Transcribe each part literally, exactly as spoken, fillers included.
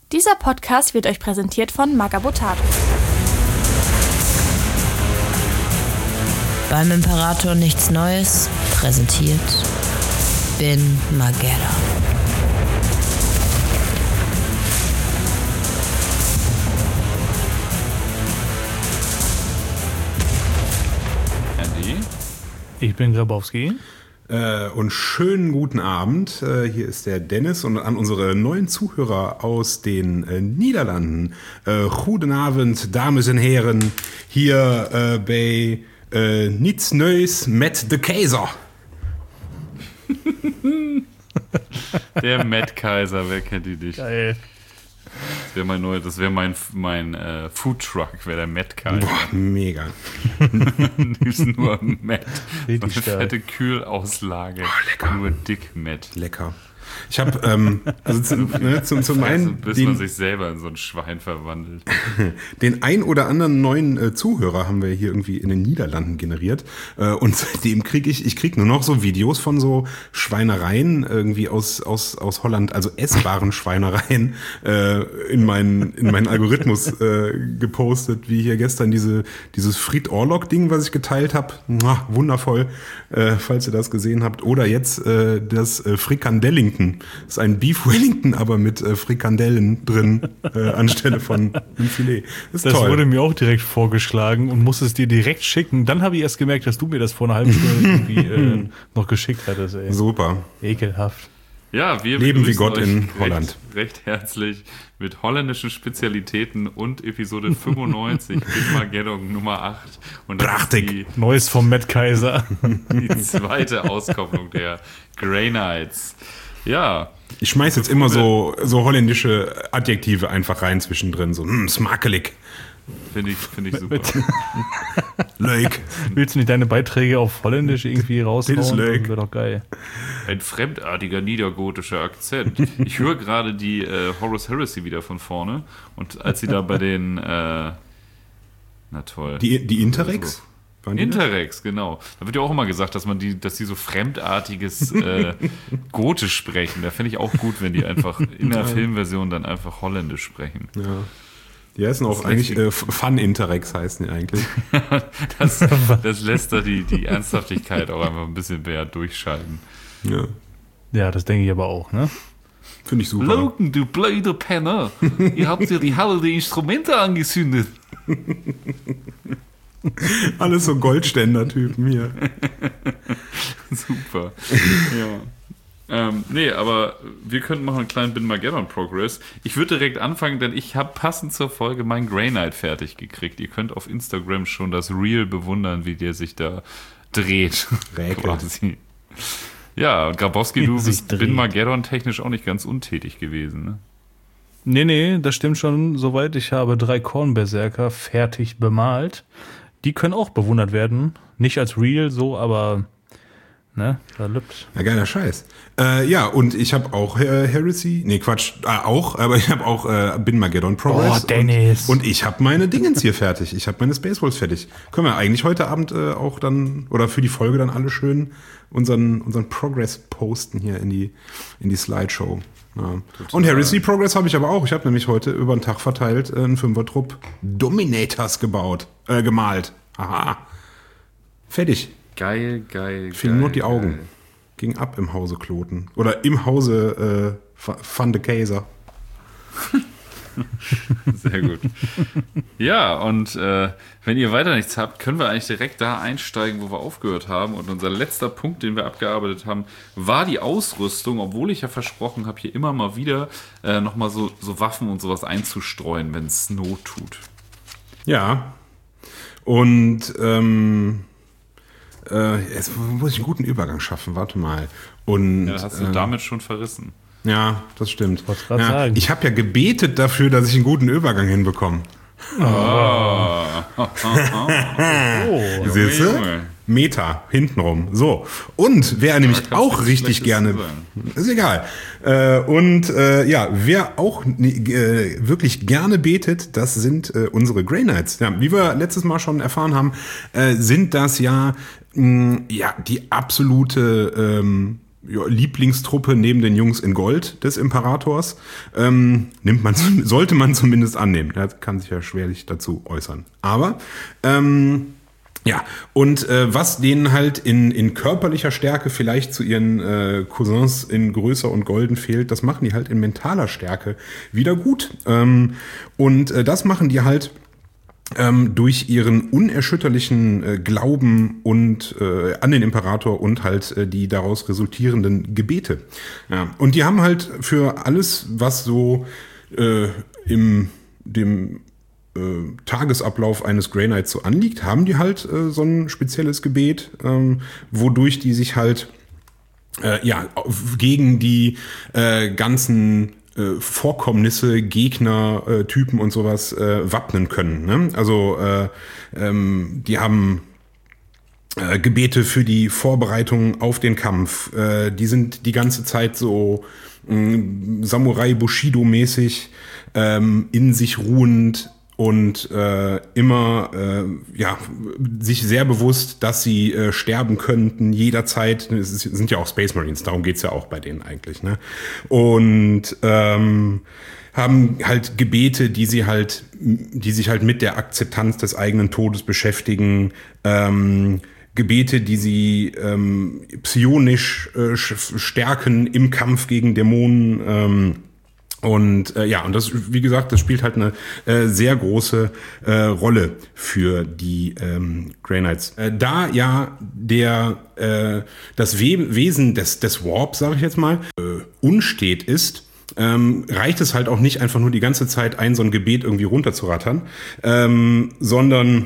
Dieser Podcast wird euch präsentiert von Magabotato. Beim Imperator nichts Neues, präsentiert Bin Mageddon. Andy? Ich bin Grabowski. Äh, und schönen guten Abend. Äh, hier ist der Dennis und an unsere neuen Zuhörer aus den äh, Niederlanden. Äh, guten Abend, Damen und Herren, hier äh, bei äh, Niets Neues mit The Kaiser. Der Matt Kaiser, wer kennt die nicht? Geil. Das wäre mein neuer, das wäre mein, mein äh, Foodtruck, wäre der Matt Kaiser. Boah, mega. Ist nur Matt. Richtig Eine stark. fette Kühlauslage. Oh, lecker. Nur dick Matt. Lecker. Ich habe, ähm, also zum, ne, zum, zum Also, einen bis man den, sich selber in so ein Schwein verwandelt. den ein oder anderen neuen äh, Zuhörer haben wir hier irgendwie in den Niederlanden generiert. Äh, und seitdem kriege ich, ich krieg nur noch so Videos von so Schweinereien irgendwie aus, aus, aus Holland, also essbaren Schweinereien, äh, in meinen, in meinen Algorithmus äh, gepostet, wie hier gestern diese, dieses Fried Orlok-Ding, was ich geteilt habe. Wundervoll, äh, falls ihr das gesehen habt. Oder jetzt äh, das äh, Frikandellington. Das ist ein Beef Wellington, aber mit äh, Frikandellen drin, äh, anstelle von einem Filet. Das ist Das toll. wurde mir auch direkt vorgeschlagen und musste es dir direkt schicken. Dann habe ich erst gemerkt, dass du mir das vor einer halben Stunde irgendwie äh, noch geschickt hattest. Ey. Super. Ekelhaft. Ja, wir Leben wie begrüßen Gott euch in recht, Holland. recht herzlich mit holländischen Spezialitäten und Episode fünfundneunzig, Bin Mageddon Nummer acht. Und das Prachtig. ist die, Neues vom Matt Kaiser. die zweite Auskopplung der Grey Knights. Ja, Ich schmeiß jetzt immer so, so holländische Adjektive einfach rein zwischendrin. So, hm, smakelig, finde ich, finde ich super. leuk. Willst du nicht deine Beiträge auf Holländisch irgendwie raushauen? Das ist leuk. Wäre doch geil. Ein fremdartiger niedergotischer Akzent. Ich höre gerade die äh, Horus Heresy wieder von vorne. Und als sie da bei den, äh, na toll. Die, die Interrex? Waren die das? Interrex, genau. Da wird ja auch immer gesagt, dass man die, dass die so fremdartiges äh, Gotisch sprechen. Da finde ich auch gut, wenn die einfach in der Filmversion dann einfach Holländisch sprechen. Ja. Die heißen auch Das eigentlich, lässt äh, Fun Interrex heißen die eigentlich. Das, das lässt da die, die Ernsthaftigkeit auch einfach ein bisschen mehr durchscheinen. Ja. Ja, das denke ich aber auch, ne? Finde ich super. Logan, du blöder Penner. Ihr habt ja die Halle der Instrumente angezündet. Alles so Goldständer-Typen hier. Super. Ja. Ähm, nee, aber wir könnten machen einen kleinen Bin Mageddon Progress. Ich würde direkt anfangen, denn ich habe passend zur Folge mein Grey Knight fertig gekriegt. Ihr könnt auf Instagram schon das Reel bewundern, wie der sich da dreht. Räkelt. Quasi. Ja, und Grabowski, du Sich bist dreht. Bin Mageddon technisch auch nicht ganz untätig gewesen, ne? Nee, nee, das stimmt schon soweit. Ich habe drei Kornberserker fertig bemalt. Die können auch bewundert werden. Nicht als Real so, aber ne, da lübt. Ja, geiler Scheiß. Äh, ja, und ich habe auch äh, Heresy, nee, Quatsch, äh, auch, aber ich habe auch äh, Bin Mageddon Progress. Oh, Dennis. Und, und ich habe meine Dingens hier fertig. Ich habe meine Spaceballs fertig. Können wir eigentlich heute Abend äh, auch dann, oder für die Folge dann alle schön unseren, unseren Progress posten hier in die, in die Slideshow. Ja. Und Heresy Progress habe ich aber auch. Ich habe nämlich heute über den Tag verteilt äh, einen Fünfertrupp Dominators gebaut, äh, gemalt. Aha. Fertig. Geil, geil, Fehlen geil, nur die Augen. geil. Ging ab im Hause Kloten. Oder im Hause äh, Van de Kaiser. Sehr gut. Ja, und äh, wenn ihr weiter nichts habt, können wir eigentlich direkt da einsteigen, wo wir aufgehört haben. Und unser letzter Punkt, den wir abgearbeitet haben, war die Ausrüstung, obwohl ich ja versprochen habe, hier immer mal wieder äh, nochmal so, so Waffen und sowas einzustreuen, wenn es Not tut. Ja. Und ähm, äh, jetzt muss ich einen guten Übergang schaffen. Warte mal. Und Ja, hast du äh, damit schon verrissen. ja, das stimmt. Wollt's grad Ja, sagen. ich habe ja gebetet dafür, dass ich einen guten Übergang hinbekomme. Oh. Siehst du? Junge. Meta, hintenrum. So. Und wer nämlich kannst auch nichts richtig Schlechtes gerne. zu Ist egal. Äh, und äh, ja, wer auch äh, wirklich gerne betet, das sind äh, unsere Grey Knights. Ja, wie wir letztes Mal schon erfahren haben, äh, sind das ja, mh, ja die absolute ähm, ja, Lieblingstruppe neben den Jungs in Gold des Imperators. Ähm, nimmt man, sollte man zumindest annehmen. Er kann sich ja schwerlich dazu äußern. Aber ähm, ja, und äh, was denen halt in, in körperlicher Stärke vielleicht zu ihren äh, Cousins in Größer und Golden fehlt, das machen die halt in mentaler Stärke wieder gut. Ähm, und äh, das machen die halt ähm, durch ihren unerschütterlichen äh, Glauben und äh, an den Imperator und halt äh, die daraus resultierenden Gebete. Ja, und die haben halt für alles, was so äh, im dem Tagesablauf eines Grey Knights so anliegt, haben die halt äh, so ein spezielles Gebet, ähm, wodurch die sich halt äh, ja gegen die äh, ganzen äh, Vorkommnisse, Gegner, äh, Typen und sowas äh, wappnen können. Ne? Also äh, ähm, die haben äh, Gebete für die Vorbereitung auf den Kampf. Äh, die sind die ganze Zeit so mh, Samurai Bushido-mäßig ähm, in sich ruhend und äh, immer äh, ja sich sehr bewusst, dass sie äh, sterben könnten jederzeit. Es ist, sind ja auch Space Marines, darum geht's ja auch bei denen eigentlich. Ne? Und ähm, haben halt Gebete, die sie halt, die sich halt mit der Akzeptanz des eigenen Todes beschäftigen. Ähm, Gebete, die sie ähm, psionisch äh, stärken im Kampf gegen Dämonen. Ähm, Und äh, ja, und das, wie gesagt, das spielt halt eine äh, sehr große äh, Rolle für die ähm, Grey Knights. Äh, da ja der äh, das We- Wesen des des Warp, sage ich jetzt mal, äh, unstet ist, ähm, reicht es halt auch nicht einfach nur die ganze Zeit ein so ein Gebet irgendwie runterzurattern, ähm, sondern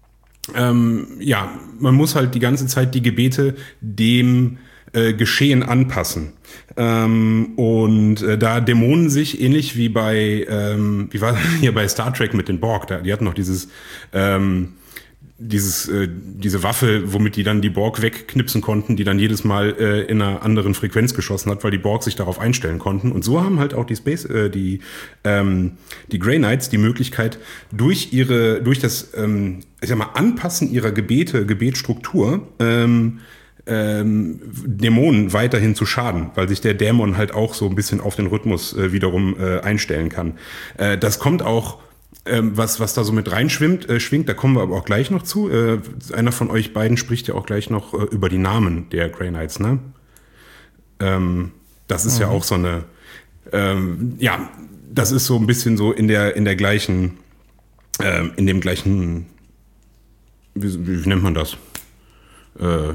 ähm, ja, man muss halt die ganze Zeit die Gebete dem Äh, Geschehen anpassen. Ähm, und äh, da Dämonen sich ähnlich wie bei ähm, wie war hier bei Star Trek mit den Borg, da, die hatten noch dieses ähm, dieses äh, diese Waffe, womit die dann die Borg wegknipsen konnten, die dann jedes Mal äh, in einer anderen Frequenz geschossen hat, weil die Borg sich darauf einstellen konnten. Und so haben halt auch die Space äh, die ähm, die Grey Knights die Möglichkeit, durch ihre durch das ähm, ich sag mal Anpassen ihrer Gebete Gebetstruktur ähm, Ähm, Dämonen weiterhin zu schaden, weil sich der Dämon halt auch so ein bisschen auf den Rhythmus äh, wiederum äh, einstellen kann. Äh, das kommt auch, ähm, was was da so mit reinschwimmt, äh, schwingt, da kommen wir aber auch gleich noch zu. Äh, einer von euch beiden spricht ja auch gleich noch äh, über die Namen der Grey Knights, ne? Ähm, das ist mhm. ja auch so eine, ähm, ja, das ist so ein bisschen so in der in der gleichen, äh, in dem gleichen, wie, wie nennt man das? Äh,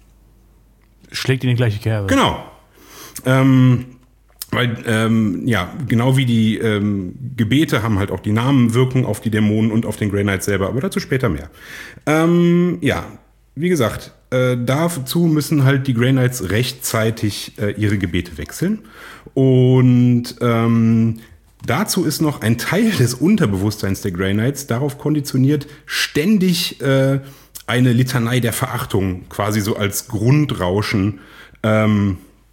Schlägt in die gleiche Kerbe. Genau. Ähm, weil, ähm, ja, genau wie die ähm, Gebete haben halt auch die Namen Wirkung auf die Dämonen und auf den Grey Knight selber, aber dazu später mehr. Ähm, ja, wie gesagt, äh, dazu müssen halt die Grey Knights rechtzeitig äh, ihre Gebete wechseln. Und ähm, dazu ist noch ein Teil des Unterbewusstseins der Grey Knights darauf konditioniert, ständig äh, eine Litanei der Verachtung quasi so als Grundrauschen ähm,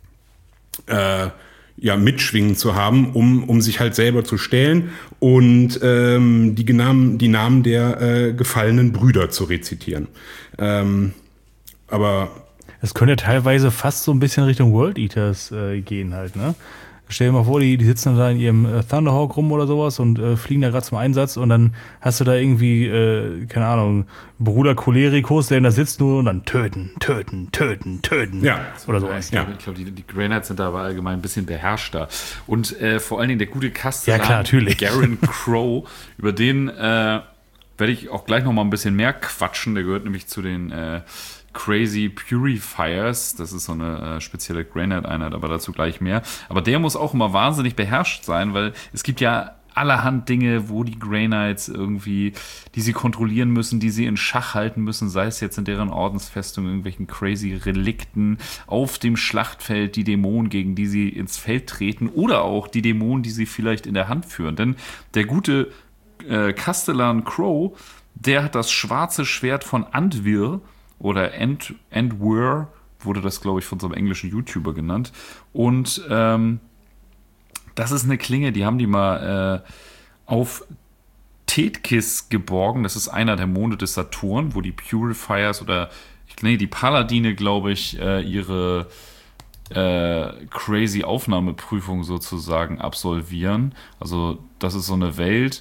äh, ja, mitschwingen zu haben, um, um sich halt selber zu stellen und ähm, die, Namen, die Namen der äh, gefallenen Brüder zu rezitieren. Ähm, aber es könnte teilweise fast so ein bisschen Richtung World Eaters äh, gehen halt, ne? Stell dir mal vor, die, die sitzen da in ihrem äh, Thunderhawk rum oder sowas und äh, fliegen da gerade zum Einsatz und dann hast du da irgendwie, äh, keine Ahnung, Bruder Cholerikus, der da sitzt nur und dann töten, töten, töten, töten. Ja. Oder sowas. Ich glaube, ja. glaub, die, die Grey Knights sind da aber allgemein ein bisschen beherrschter. Und äh, vor allen Dingen der gute Kastellan, ja, klar, natürlich. Garen Crow, über den äh, werde ich auch gleich noch mal ein bisschen mehr quatschen. Der gehört nämlich zu den äh, Crazy Purifiers, das ist so eine äh, spezielle Grey Knight-Einheit, aber dazu gleich mehr. Aber der muss auch immer wahnsinnig beherrscht sein, weil es gibt ja allerhand Dinge, wo die Grey Knights irgendwie, die sie kontrollieren müssen, die sie in Schach halten müssen, sei es jetzt in deren Ordensfestung, irgendwelchen crazy Relikten, auf dem Schlachtfeld die Dämonen, gegen die sie ins Feld treten oder auch die Dämonen, die sie vielleicht in der Hand führen. Denn der gute äh, Castellan Crow, der hat das schwarze Schwert von Andvir oder End, Endwar, wurde das, glaube ich, von so einem englischen YouTuber genannt. Und ähm, das ist eine Klinge, die haben die mal äh, auf Tethkis geborgen. Das ist einer der Monde des Saturn, wo die Purifiers oder, nee, die Paladine, glaube ich, äh, ihre äh, crazy Aufnahmeprüfung sozusagen absolvieren. Also das ist so eine Welt,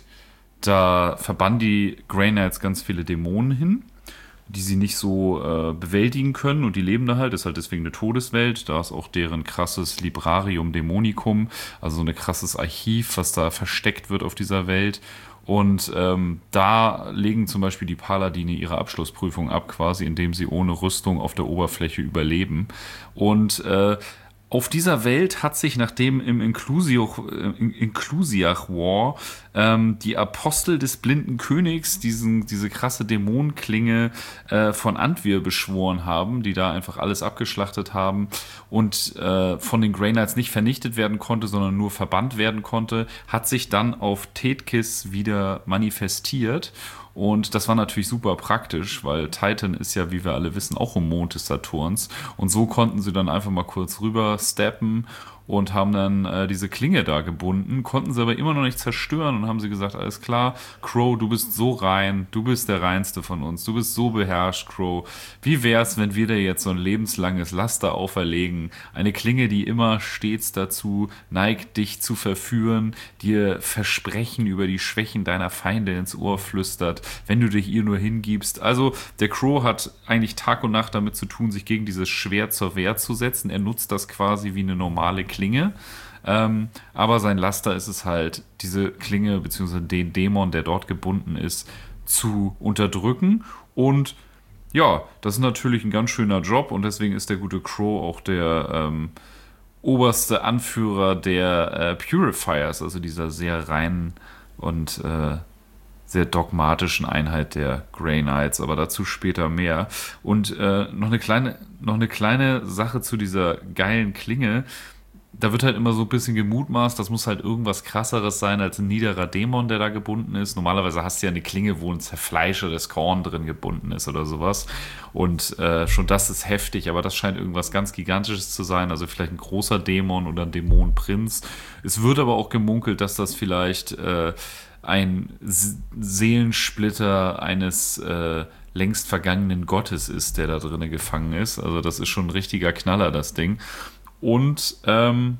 da verbannen die Grey Knights ganz viele Dämonen hin, die sie nicht so äh, bewältigen können, und die leben da halt, ist halt deswegen eine Todeswelt, da ist auch deren krasses Librarium Dämonicum, also so ein krasses Archiv, was da versteckt wird auf dieser Welt, und ähm, da legen zum Beispiel die Paladine ihre Abschlussprüfung ab, quasi indem sie ohne Rüstung auf der Oberfläche überleben, und äh, auf dieser Welt hat sich, nachdem im Inclusiach, Inclusiach War ähm, die Apostel des blinden Königs diesen, diese krasse Dämonenklinge äh, von Antwir beschworen haben, die da einfach alles abgeschlachtet haben und äh, von den Grey Knights nicht vernichtet werden konnte, sondern nur verbannt werden konnte, hat sich dann auf Tethkis wieder manifestiert. Und das war natürlich super praktisch, weil Titan ist ja, wie wir alle wissen, auch im Mond des Saturns. Und so konnten sie dann einfach mal kurz rüber steppen und haben dann äh, diese Klinge da gebunden, konnten sie aber immer noch nicht zerstören, und haben sie gesagt, alles klar, Crow, du bist so rein, du bist der Reinste von uns, du bist so beherrscht, Crow. Wie wär's, wenn wir dir jetzt so ein lebenslanges Laster auferlegen? Eine Klinge, die immer stets dazu neigt, dich zu verführen, dir Versprechen über die Schwächen deiner Feinde ins Ohr flüstert, wenn du dich ihr nur hingibst. Also der Crow hat eigentlich Tag und Nacht damit zu tun, sich gegen dieses Schwert zur Wehr zu setzen. Er nutzt das quasi wie eine normale Klinge, ähm, aber sein Laster ist es halt, diese Klinge bzw. den Dämon, der dort gebunden ist, zu unterdrücken, und ja, das ist natürlich ein ganz schöner Job, und deswegen ist der gute Crow auch der ähm, oberste Anführer der äh, Purifiers, also dieser sehr reinen und äh, sehr dogmatischen Einheit der Grey Knights, aber dazu später mehr. Und äh, noch eine kleine, noch eine kleine Sache zu dieser geilen Klinge. Da wird halt immer so ein bisschen gemutmaßt, das muss halt irgendwas krasseres sein als ein niederer Dämon, der da gebunden ist. Normalerweise hast du ja eine Klinge, wo ein zerfleischendes Korn drin gebunden ist oder sowas. Und äh, schon das ist heftig, aber das scheint irgendwas ganz Gigantisches zu sein. Also vielleicht ein großer Dämon oder ein Dämonenprinz. Es wird aber auch gemunkelt, dass das vielleicht äh, ein Seelensplitter eines äh, längst vergangenen Gottes ist, der da drinnen gefangen ist. Also das ist schon ein richtiger Knaller, das Ding. Und ähm,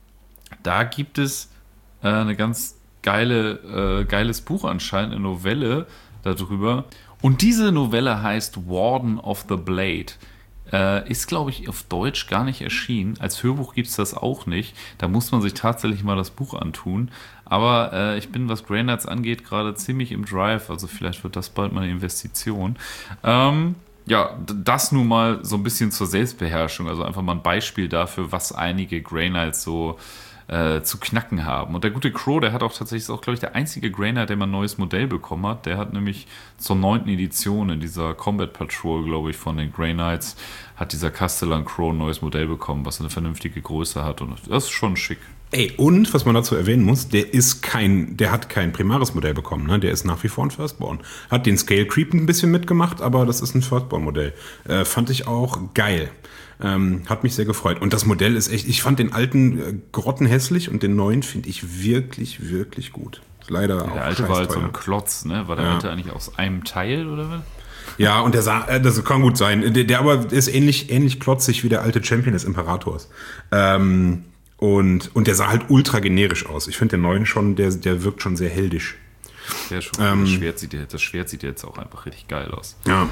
da gibt es äh, eine ganz geile, äh, geiles Buch anscheinend, eine Novelle darüber. Und diese Novelle heißt Warden of the Blade. Äh, ist, glaube ich, auf Deutsch gar nicht erschienen. Als Hörbuch gibt es das auch nicht. Da muss man sich tatsächlich mal das Buch antun. Aber äh, ich bin, was Grey Knights angeht, gerade ziemlich im Drive. Also vielleicht wird das bald mal eine Investition. Ähm, ja, das nun mal so ein bisschen zur Selbstbeherrschung. Also einfach mal ein Beispiel dafür, was einige Grey Knights so äh, zu knacken haben. Und der gute Crow, der hat auch tatsächlich, ist auch, glaube ich, der einzige Grey Knight, der mal ein neues Modell bekommen hat. Der hat nämlich zur neunten Edition in dieser Combat Patrol, glaube ich, von den Grey Knights, hat dieser Castellan Crow ein neues Modell bekommen, was eine vernünftige Größe hat. Und das ist schon schick. Ey, und was man dazu erwähnen muss, der ist kein, der hat kein primares Modell bekommen, ne? Der ist nach wie vor ein Firstborn. Hat den Scale Creep ein bisschen mitgemacht, aber das ist ein Firstborn-Modell. Äh, fand ich auch geil. Ähm, hat mich sehr gefreut. Und das Modell ist echt, ich fand den alten äh, grottenhässlich und den neuen finde ich wirklich, wirklich gut. Leider ja, auch der alte war halt so ein Klotz, ne? War der ja. alte eigentlich aus einem Teil, oder was? Ja, und der sah, äh, das kann gut sein. Der, der aber ist ähnlich, ähnlich klotzig wie der alte Champion des Imperators. Ähm, Und, und der sah halt ultra generisch aus. Ich finde den neuen schon, der, der wirkt schon sehr heldisch. Ja, schon. Ähm, das, Schwert sieht, das Schwert sieht jetzt auch einfach richtig geil aus. Ja.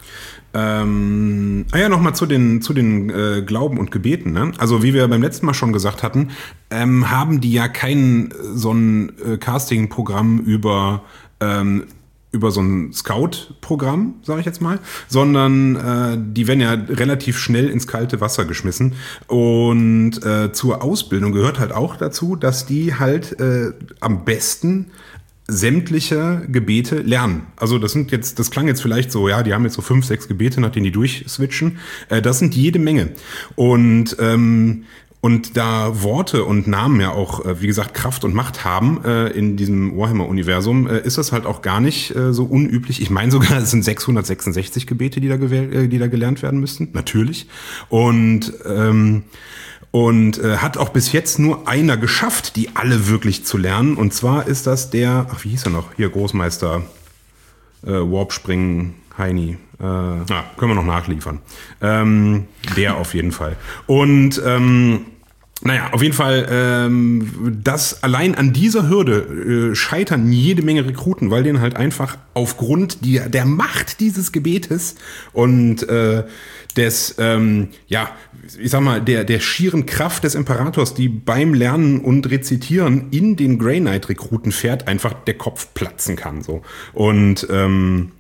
Ähm, ah ja, nochmal zu den, zu den äh, Glauben und Gebeten. Ne? Also wie wir beim letzten Mal schon gesagt hatten, ähm, haben die ja kein so ein äh, Casting-Programm über... Ähm, über so ein Scout-Programm, sage ich jetzt mal, sondern äh, die werden ja relativ schnell ins kalte Wasser geschmissen. Und äh, zur Ausbildung gehört halt auch dazu, dass die halt äh, am besten sämtliche Gebete lernen. Also das sind jetzt, das klang jetzt vielleicht so, ja, die haben jetzt so fünf, sechs Gebete, nach denen die durchswitchen. Äh, das sind jede Menge. Und ähm, Und da Worte und Namen ja auch, wie gesagt, Kraft und Macht haben äh, in diesem Warhammer-Universum, äh, ist das halt auch gar nicht äh, so unüblich. Ich meine sogar, es sind sechshundertsechsundsechzig Gebete, die da, gewähl- äh, die da gelernt werden müssten, natürlich. Und ähm, und äh, hat auch bis jetzt nur einer geschafft, die alle wirklich zu lernen. Und zwar ist das der, ach, wie hieß er noch? Hier, Großmeister, äh, Warp springen, Heini. Äh, na, können wir noch nachliefern. Ähm, der auf jeden Fall. Und ähm, naja, auf jeden Fall, ähm, das allein an dieser Hürde äh, scheitern jede Menge Rekruten, weil denen halt einfach aufgrund die, der Macht dieses Gebetes und äh, des, ähm, ja, ich sag mal, der, der schieren Kraft des Imperators, die beim Lernen und Rezitieren in den Grey Knight-Rekruten fährt, einfach der Kopf platzen kann. So. Und ähm,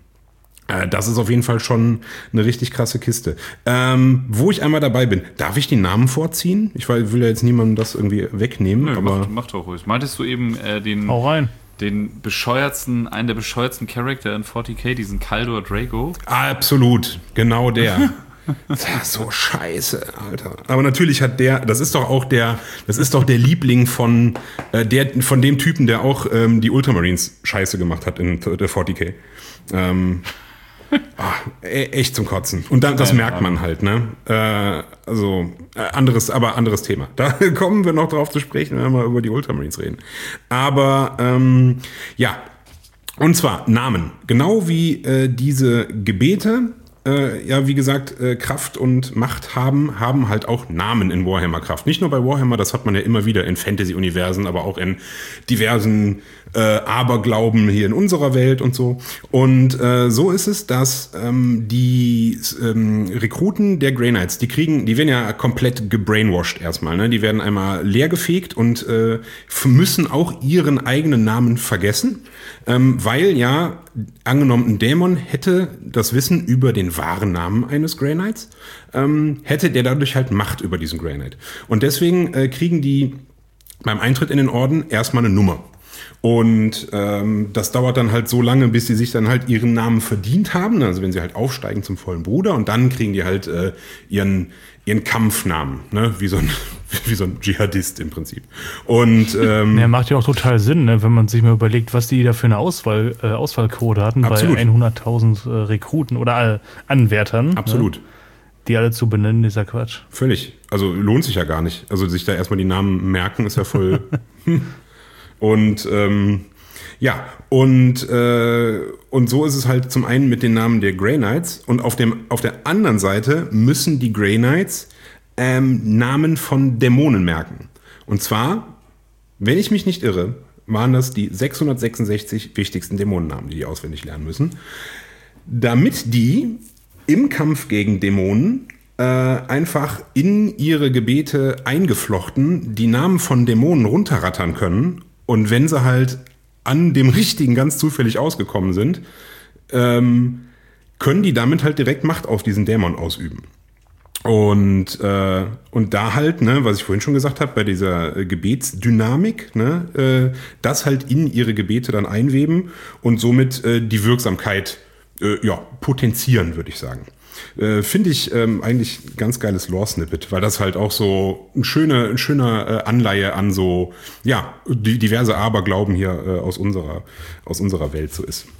das ist auf jeden Fall schon eine richtig krasse Kiste. Ähm, wo ich einmal dabei bin, darf ich die Namen vorziehen? Ich will ja jetzt niemandem das irgendwie wegnehmen. Nö, aber mach, mach doch ruhig. Meintest du eben äh, den, Hau rein. den bescheuertsten, einen der bescheuertsten Charakter in forty K, diesen Kaldor Drago? Absolut, genau der. Das ist so scheiße, Alter. Aber natürlich hat der, das ist doch auch der, das ist doch der Liebling von, äh, der, von dem Typen, der auch ähm, die Ultramarines scheiße gemacht hat in der forty K. Ähm, Ah, echt zum Kotzen. Und dann, das merkt man halt, ne? Äh, also, äh, anderes, aber anderes Thema. Da kommen wir noch drauf zu sprechen, wenn wir mal über die Ultramarines reden. Aber, ähm, ja. Und zwar Namen. Genau wie äh, diese Gebete, äh, ja, wie gesagt, äh, Kraft und Macht haben, haben halt auch Namen in Warhammer Kraft. Nicht nur bei Warhammer, das hat man ja immer wieder in Fantasy-Universen, aber auch in diversen äh, Aberglauben hier in unserer Welt und so. Und äh, so ist es, dass ähm, die ähm, Rekruten der Grey Knights, die kriegen, die werden ja komplett gebrainwashed erstmal, ne? Die werden einmal leergefegt und äh, müssen auch ihren eigenen Namen vergessen, ähm, weil ja, angenommen, ein Dämon hätte das Wissen über den wahren Namen eines Grey Knights, ähm, hätte der dadurch halt Macht über diesen Grey Knight. Und deswegen äh, kriegen die beim Eintritt in den Orden erstmal eine Nummer. Und ähm, das dauert dann halt so lange, bis sie sich dann halt ihren Namen verdient haben. Also wenn sie halt aufsteigen zum vollen Bruder und dann kriegen die halt äh, ihren ihren Kampfnamen, ne? Wie so ein wie so ein Dschihadist im Prinzip. Und ähm, ja, macht ja auch total Sinn, ne? Wenn man sich mal überlegt, was die da für eine Auswahl äh, Auswahlquote hatten absolut. Bei hunderttausend äh, Rekruten oder äh, Anwärtern. Absolut. Ne? Die alle zu benennen, dieser Quatsch. Völlig. Also lohnt sich ja gar nicht. Also sich da erstmal die Namen merken, ist ja voll. Und ähm, ja, und, äh, und so ist es halt zum einen mit den Namen der Grey Knights und auf, dem, auf der anderen Seite müssen die Grey Knights ähm, Namen von Dämonen merken. Und zwar, wenn ich mich nicht irre, waren das die sechshundertsechsundsechzig wichtigsten Dämonennamen, die die auswendig lernen müssen, damit die im Kampf gegen Dämonen äh, einfach in ihre Gebete eingeflochten die Namen von Dämonen runterrattern können. Und wenn sie halt an dem Richtigen ganz zufällig ausgekommen sind, ähm, können die damit halt direkt Macht auf diesen Dämon ausüben. Und, äh, und da halt, ne, was ich vorhin schon gesagt habe, bei dieser äh, Gebetsdynamik, ne, äh, das halt in ihre Gebete dann einweben und somit äh, die Wirksamkeit äh, ja, potenzieren, würde ich sagen. Äh, Finde ich ähm, eigentlich ein ganz geiles Lore-Snippet, weil das halt auch so ein schöner, ein schöner äh, Anleihe an so, ja, die, diverse Aberglauben hier äh, aus unserer, aus unserer Welt so ist.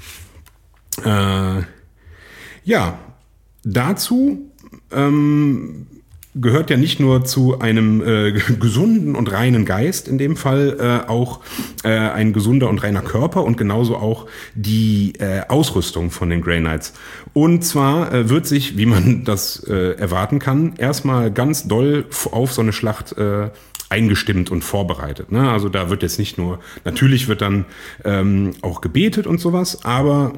Äh, ja, dazu ähm, gehört ja nicht nur zu einem äh, gesunden und reinen Geist, in dem Fall äh, auch äh, ein gesunder und reiner Körper und genauso auch die äh, Ausrüstung von den Grey Knights. Und zwar äh, wird sich, wie man das äh, erwarten kann, erstmal ganz doll auf so eine Schlacht äh, eingestimmt und vorbereitet. Ne? Also da wird jetzt nicht nur, natürlich wird dann ähm, auch gebetet und sowas, aber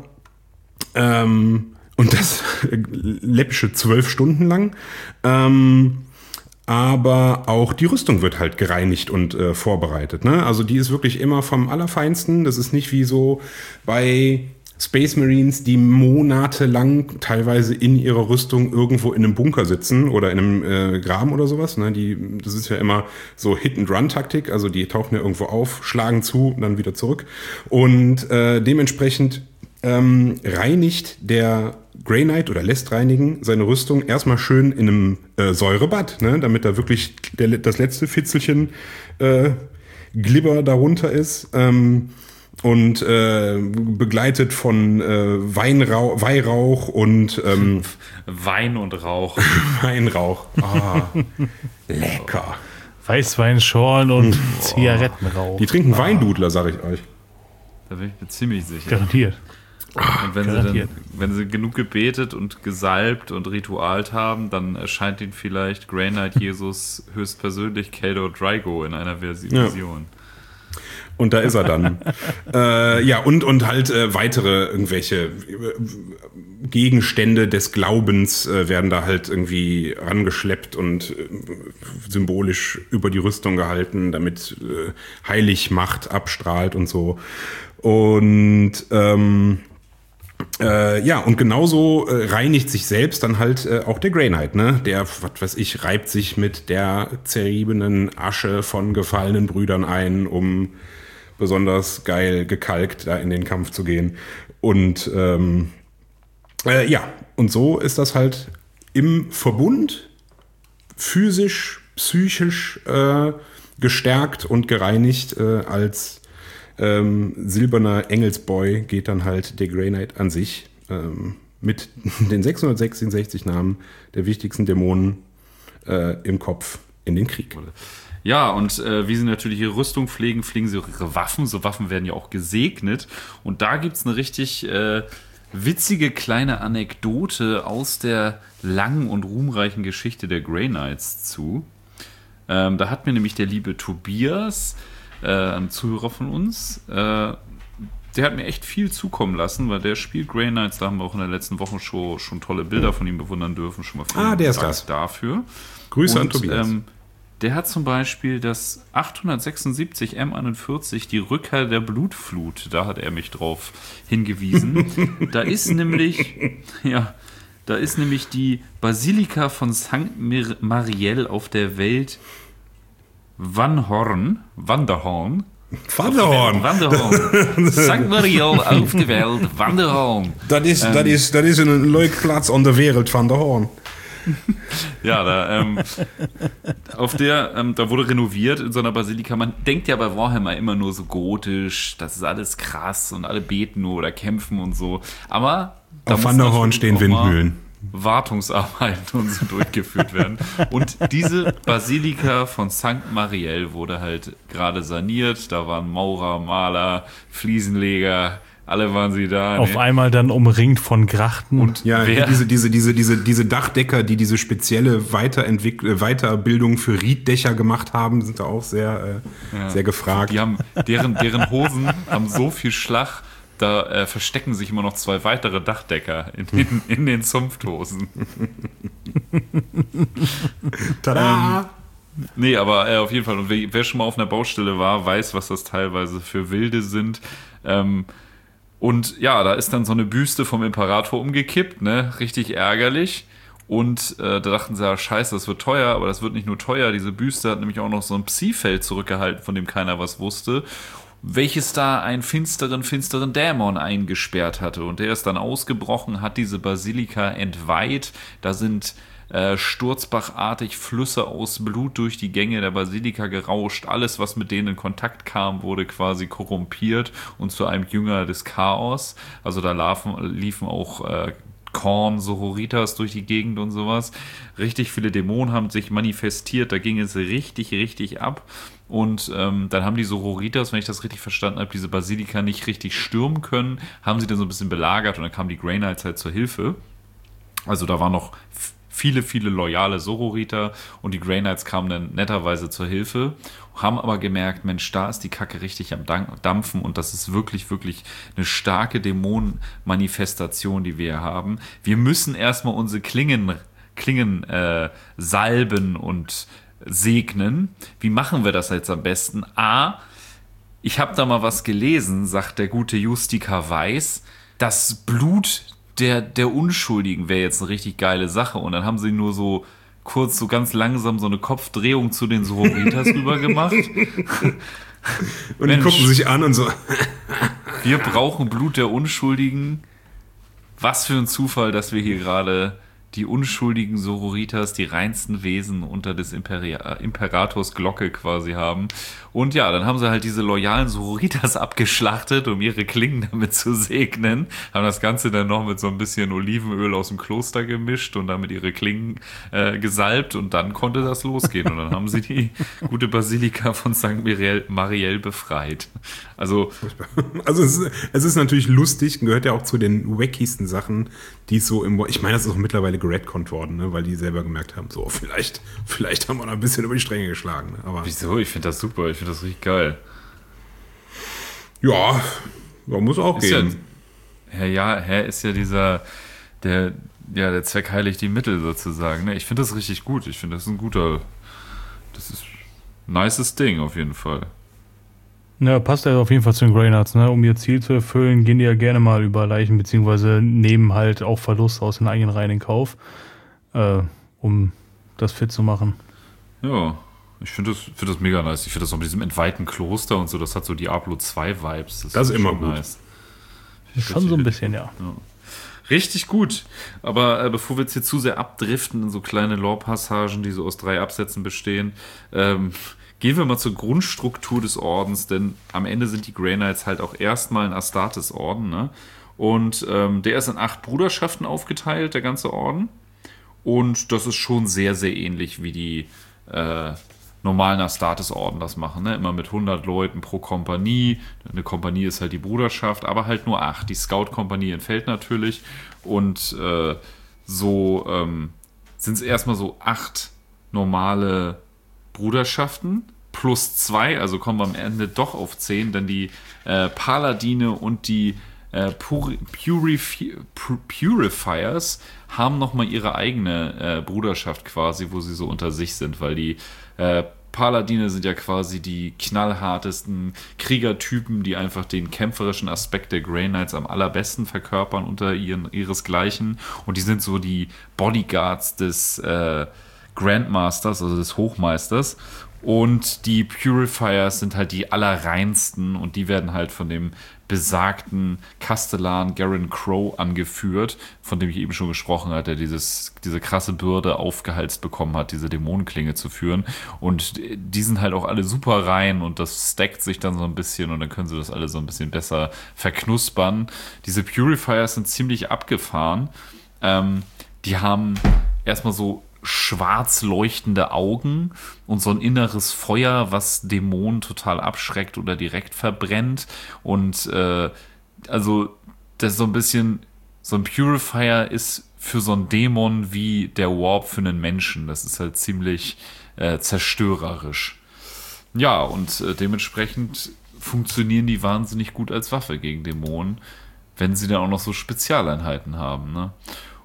ähm, und das läppische zwölf Stunden lang. Ähm, aber auch die Rüstung wird halt gereinigt und äh, vorbereitet. Ne? Also die ist wirklich immer vom Allerfeinsten. Das ist nicht wie so bei Space Marines, die monatelang teilweise in ihrer Rüstung irgendwo in einem Bunker sitzen oder in einem äh, Graben oder sowas. Ne? Die, das ist ja immer so Hit-and-Run-Taktik. Also die tauchen ja irgendwo auf, schlagen zu und dann wieder zurück. Und äh, dementsprechend ähm, reinigt der Grey Knight oder lässt reinigen seine Rüstung erstmal schön in einem äh, Säurebad, ne, damit da wirklich der, das letzte Fitzelchen äh, Glibber darunter ist ähm, und äh, begleitet von äh, Weinrauch, Weihrauch und ähm, Wein und Rauch. Weinrauch. Ah, lecker. Weißweinschorlen und Zigarettenrauch. Die trinken ah. Weindudler, sag ich euch. Da bin ich mir ziemlich sicher. Garantiert. Und wenn sie, dann, wenn sie genug gebetet und gesalbt und ritualt haben, dann erscheint ihnen vielleicht Grey Knight Jesus höchstpersönlich Khador Drygo in einer Vision. Ja. Und da ist er dann. äh, ja, und, und halt äh, weitere irgendwelche äh, Gegenstände des Glaubens äh, werden da halt irgendwie rangeschleppt und äh, symbolisch über die Rüstung gehalten, damit äh, Heiligmacht abstrahlt und so. Und ähm, Äh, ja, und genauso äh, reinigt sich selbst dann halt äh, auch der Grey Knight, ne? Der, was weiß ich, reibt sich mit der zerriebenen Asche von gefallenen Brüdern ein, um besonders geil gekalkt da in den Kampf zu gehen. Und ähm, äh, ja, und so ist das halt im Verbund physisch, psychisch äh, gestärkt und gereinigt äh, als Ähm, silberner Engelsboy geht dann halt der Grey Knight an sich ähm, mit den sechshundertsechsundsechzig Namen der wichtigsten Dämonen äh, im Kopf in den Krieg. Ja, und äh, wie sie natürlich ihre Rüstung pflegen, pflegen sie auch ihre Waffen. So Waffen werden ja auch gesegnet. Und da gibt es eine richtig äh, witzige kleine Anekdote aus der langen und ruhmreichen Geschichte der Grey Knights zu. Ähm, da hat mir nämlich der liebe Tobias, Äh, ein Zuhörer von uns, äh, der hat mir echt viel zukommen lassen, weil der spielt Grey Knights, da haben wir auch in der letzten Woche schon, schon tolle Bilder von ihm bewundern dürfen, schon mal vielen ah, der ist Dank das. dafür. Grüße Und, an Tobias. Ähm, der hat zum Beispiel das achthundertsechsundsiebzig M einundvierzig, die Rückkehr der Blutflut, da hat er mich drauf hingewiesen. Da ist nämlich, ja, da ist nämlich die Basilika von Sankt Marielle auf der Welt Wanhorn, Wanderhorn. Wanderhorn. Wanderhorn. Sankt Marielle auf der Welt, Wanderhorn. Das ist, ähm, das ist, das ist ein Leukplatz an der Welt, Wanderhorn. Ja, da, ähm, auf der, ähm, da wurde renoviert in so einer Basilika. Man denkt ja bei Warhammer immer nur so gotisch, das ist alles krass und alle beten nur oder kämpfen und so. Aber da auf Wanderhorn stehen Windmühlen. Wartungsarbeiten und so durchgeführt werden. Und diese Basilika von Sankt Marielle wurde halt gerade saniert. Da waren Maurer, Maler, Fliesenleger, alle waren sie da. Auf ne? einmal dann umringt von Grachten. Und Ja, wer, diese, diese, diese, diese, diese Dachdecker, die diese spezielle Weiterentwick- Weiterbildung für Rieddächer gemacht haben, sind da auch sehr, äh, ja, sehr gefragt. Die haben, deren, deren Hosen haben so viel Schlag, da äh, verstecken sich immer noch zwei weitere Dachdecker in, in, in den Zunfthosen. Tada! Ähm, nee, aber äh, auf jeden Fall, und wer, wer schon mal auf einer Baustelle war, weiß, was das teilweise für Wilde sind. Ähm, und ja, da ist dann so eine Büste vom Imperator umgekippt, ne? Richtig ärgerlich. Und äh, da dachten sie, ja, scheiße, das wird teuer, aber das wird nicht nur teuer. Diese Büste hat nämlich auch noch so ein Psi-Feld zurückgehalten, von dem keiner was wusste, welches da einen finsteren, finsteren Dämon eingesperrt hatte. Und der ist dann ausgebrochen, hat diese Basilika entweiht. Da sind äh, sturzbachartig Flüsse aus Blut durch die Gänge der Basilika gerauscht. Alles, was mit denen in Kontakt kam, wurde quasi korrumpiert und zu einem Jünger des Chaos. Also da laufen, liefen auch äh, Korn, Sororitas durch die Gegend und sowas. Richtig viele Dämonen haben sich manifestiert. Da ging es richtig, richtig ab. Und ähm, dann haben die Sororitas, wenn ich das richtig verstanden habe, diese Basilika nicht richtig stürmen können, haben sie dann so ein bisschen belagert und dann kamen die Grey Knights halt zur Hilfe. Also da waren noch f- viele, viele loyale Sororiter und die Grey Knights kamen dann netterweise zur Hilfe, haben aber gemerkt, Mensch, da ist die Kacke richtig am Dampfen und das ist wirklich, wirklich eine starke Dämonenmanifestation, die wir haben. Wir müssen erstmal unsere Klingen, Klingen äh, salben und segnen. Wie machen wir das jetzt am besten? A, ich habe da mal was gelesen, sagt der gute Justika Weiß, das Blut der, der Unschuldigen wäre jetzt eine richtig geile Sache. Und dann haben sie nur so kurz, so ganz langsam so eine Kopfdrehung zu den Sororitas rüber gemacht. Und Mensch, die gucken sich an und so. wir brauchen Blut der Unschuldigen. Was für ein Zufall, dass wir hier gerade die unschuldigen Sororitas, die reinsten Wesen unter des Imperi- Imperators Glocke quasi haben. Und ja, dann haben sie halt diese loyalen Sororitas abgeschlachtet, um ihre Klingen damit zu segnen. Haben das Ganze dann noch mit so ein bisschen Olivenöl aus dem Kloster gemischt und damit ihre Klingen äh, gesalbt. Und dann konnte das losgehen. Und dann haben sie die gute Basilika von Sankt Mariel, Mariel befreit. Also, also es, ist, es ist natürlich lustig, gehört ja auch zu den wackiesten Sachen, die es so im... Ich meine, das ist auch mittlerweile geredconnt worden, ne? Weil die selber gemerkt haben, so, vielleicht, vielleicht haben wir noch ein bisschen über die Stränge geschlagen. Ne? Aber wieso? Ich finde das super. Ich finde das richtig geil. Ja, ja muss auch ist gehen. Ja, Herr, ja, Herr ist ja dieser... Der, ja, der Zweck heiligt die Mittel sozusagen. Ne? Ich finde das richtig gut. Ich finde das ein guter... Das ist ein nices Ding auf jeden Fall. Ja, passt ja auf jeden Fall zu den Greynuts, ne? Um ihr Ziel zu erfüllen, gehen die ja gerne mal über Leichen, beziehungsweise nehmen halt auch Verluste aus den eigenen Reihen in Kauf, äh, um das fit zu machen. Ja, ich finde das, find das mega nice. Ich finde das auch mit diesem entweihten Kloster und so, das hat so Diablo zwei Vibes. Das, das ist immer schon gut. Nice. Schon so ein bisschen, ja. ja. Richtig gut. Aber äh, bevor wir jetzt hier zu sehr abdriften in so kleine Lore-Passagen, die so aus drei Absätzen bestehen, ähm, gehen wir mal zur Grundstruktur des Ordens, denn am Ende sind die Grey Knights halt auch erstmal ein Astartes-Orden, ne? Und ähm, der ist in acht Bruderschaften aufgeteilt, der ganze Orden. Und das ist schon sehr, sehr ähnlich wie die äh, normalen Astartes-Orden das machen, ne? Immer mit hundert Leuten pro Kompanie. Eine Kompanie ist halt die Bruderschaft, aber halt nur acht. Die Scout-Kompanie entfällt natürlich. Und äh, so ähm, sind es erstmal so acht normale Bruderschaften plus zwei, also kommen wir am Ende doch auf zehn, denn die äh, Paladine und die äh, Puri- Purifi- Pur- Purifiers haben nochmal ihre eigene äh, Bruderschaft quasi, wo sie so unter sich sind, weil die äh, Paladine sind ja quasi die knallhartesten Kriegertypen, die einfach den kämpferischen Aspekt der Grey Knights am allerbesten verkörpern unter ihren, ihresgleichen, und die sind so die Bodyguards des äh, Grandmasters, also des Hochmeisters, und die Purifiers sind halt die allerreinsten, und die werden halt von dem besagten Kastellan Garen Crow angeführt, von dem ich eben schon gesprochen hatte, der dieses, diese krasse Bürde aufgehalst bekommen hat, diese Dämonenklinge zu führen, und die sind halt auch alle super rein, und das stackt sich dann so ein bisschen, und dann können sie das alle so ein bisschen besser verknuspern. Diese Purifiers sind ziemlich abgefahren. Ähm, die haben erstmal so schwarz leuchtende Augen und so ein inneres Feuer, was Dämonen total abschreckt oder direkt verbrennt. Und äh, also das ist so ein bisschen, so ein Purifier ist für so einen Dämon wie der Warp für einen Menschen. Das ist halt ziemlich äh, zerstörerisch. Ja, und äh, dementsprechend funktionieren die wahnsinnig gut als Waffe gegen Dämonen, wenn sie dann auch noch so Spezialeinheiten haben, ne?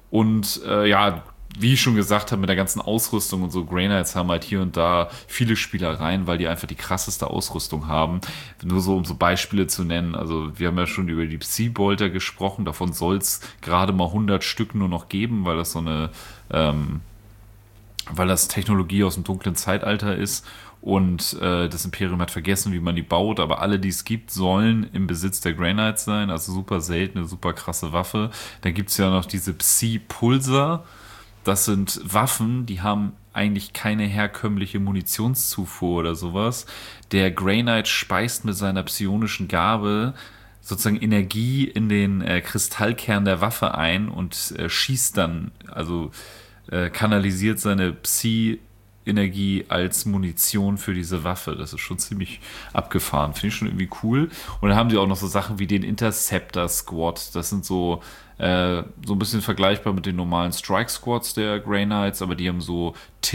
Und äh, ja, wie ich schon gesagt habe, mit der ganzen Ausrüstung und so, Grey Knights haben halt hier und da viele Spielereien, weil die einfach die krasseste Ausrüstung haben. Nur so, um so Beispiele zu nennen, also wir haben ja schon über die Psybolter gesprochen, davon soll es gerade mal hundert Stück nur noch geben, weil das so eine, ähm, weil das Technologie aus dem dunklen Zeitalter ist, und äh, das Imperium hat vergessen, wie man die baut, aber alle, die es gibt, sollen im Besitz der Grey Knights sein, also super seltene, super krasse Waffe. Dann gibt es ja noch diese Psi-Pulsar. Das sind Waffen, die haben eigentlich keine herkömmliche Munitionszufuhr oder sowas. Der Grey Knight speist mit seiner psionischen Gabe sozusagen Energie in den äh, Kristallkern der Waffe ein und äh, schießt dann, also äh, kanalisiert seine Psi-Energie als Munition für diese Waffe. Das ist schon ziemlich abgefahren. Finde ich schon irgendwie cool. Und dann haben sie auch noch so Sachen wie den Interceptor Squad. Das sind so Äh, so ein bisschen vergleichbar mit den normalen Strike Squads der Grey Knights, aber die haben so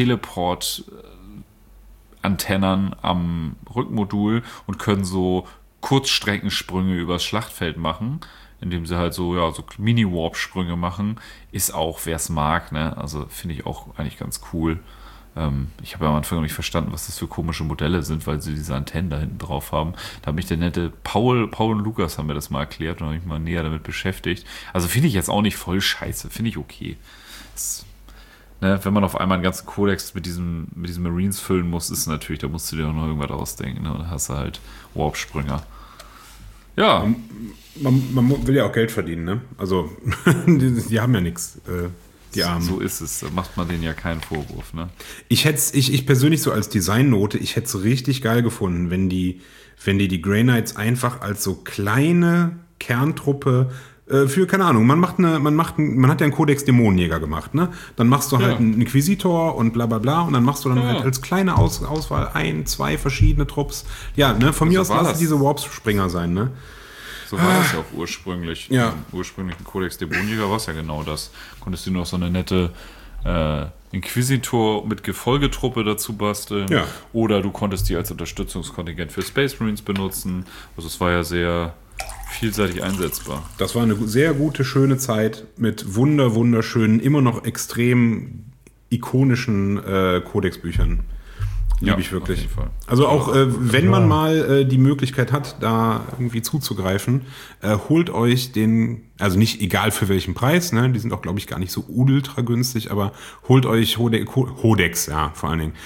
Teleport-Antennen am Rückmodul und können so Kurzstreckensprünge übers Schlachtfeld machen, indem sie halt so, ja, so Mini-Warp-Sprünge machen. Ist auch, wer es mag, ne? Also finde ich auch eigentlich ganz cool. Ähm, ich habe ja am Anfang noch nicht verstanden, was das für komische Modelle sind, weil sie diese Antennen da hinten drauf haben. Da hat mich der nette Paul, Paul und Lukas haben mir das mal erklärt und habe mich mal näher damit beschäftigt. Also finde ich jetzt auch nicht voll scheiße, finde ich okay. Das, ne, wenn man auf einmal einen ganzen Kodex mit diesem, mit diesen Marines füllen muss, ist natürlich, da musst du dir auch noch irgendwas ausdenken, ne? Und dann hast du halt Warp-Sprünger. Ja. Man, man, man will ja auch Geld verdienen, ne? Also, die, die haben ja nichts. Äh, Die Armen. So ist es. Da macht man denen ja keinen Vorwurf. Ne? Ich hätte ich, ich persönlich so als Designnote, ich hätte es richtig geil gefunden, wenn die, wenn die die Grey Knights einfach als so kleine Kerntruppe äh, für, keine Ahnung, man macht eine, man macht, ein, man hat ja einen Codex Dämonenjäger gemacht, ne? Dann machst du halt Ja. einen Inquisitor und bla bla bla und dann machst du dann Ja. halt als kleine Aus, Auswahl ein, zwei verschiedene Trupps. Ja, ne, von mir aus war lassen das. diese Warp-Springer sein, ne? So war das ja auch ursprünglich. Ja. Im ursprünglichen Codex Dämonenjäger war es ja genau das. Konntest du noch so eine nette äh, Inquisitor mit Gefolgetruppe dazu basteln. Ja. Oder du konntest die als Unterstützungskontingent für Space Marines benutzen. Also es war ja sehr vielseitig einsetzbar. Das war eine sehr gute, schöne Zeit mit wunder, wunderschönen, immer noch extrem ikonischen äh, Codex-Büchern. Liebe Ja, ich wirklich. auf jeden Fall. Also auch, äh, wenn man mal äh, die Möglichkeit hat, da irgendwie zuzugreifen, äh, holt euch den, also nicht egal für welchen Preis, ne, die sind auch, glaube ich, gar nicht so ultra günstig, aber holt euch Hode Codex, ja, vor allen Dingen.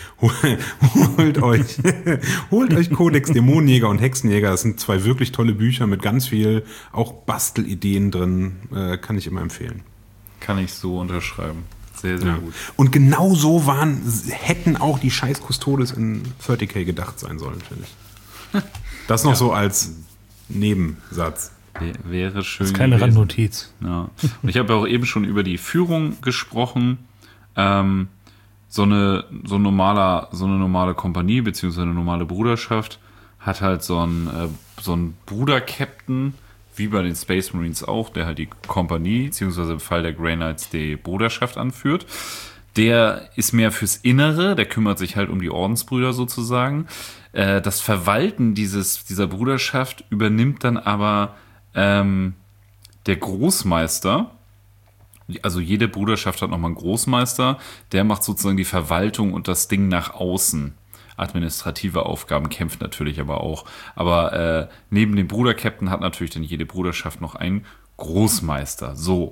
holt euch, holt euch Codex Dämonenjäger und Hexenjäger. Das sind zwei wirklich tolle Bücher mit ganz viel auch Bastelideen drin, äh, kann ich immer empfehlen. Kann ich so unterschreiben. Sehr, sehr Ja. gut. Und genau so waren, hätten auch die scheiß Custodes in dreißig K gedacht sein sollen, finde ich. Das noch so als Nebensatz. W- Wäre schön. Das ist keine gewesen. Randnotiz. Ja. Und ich habe ja auch eben schon über die Führung gesprochen. Ähm, so eine so normaler so eine normale Kompanie beziehungsweise eine normale Bruderschaft hat halt so einen äh, so einen Bruder-Captain, wie bei den Space Marines auch, der halt die Kompanie beziehungsweise im Fall der Grey Knights die Bruderschaft anführt. Der ist mehr fürs Innere, der kümmert sich halt um die Ordensbrüder sozusagen. Äh, das Verwalten dieses dieser Bruderschaft übernimmt dann aber ähm, der Großmeister. Also jede Bruderschaft hat nochmal einen Großmeister, der macht sozusagen die Verwaltung und das Ding nach außen. Administrative Aufgaben, kämpft natürlich aber auch. Aber äh, neben dem Bruderkapitän hat natürlich dann jede Bruderschaft noch einen Großmeister. So.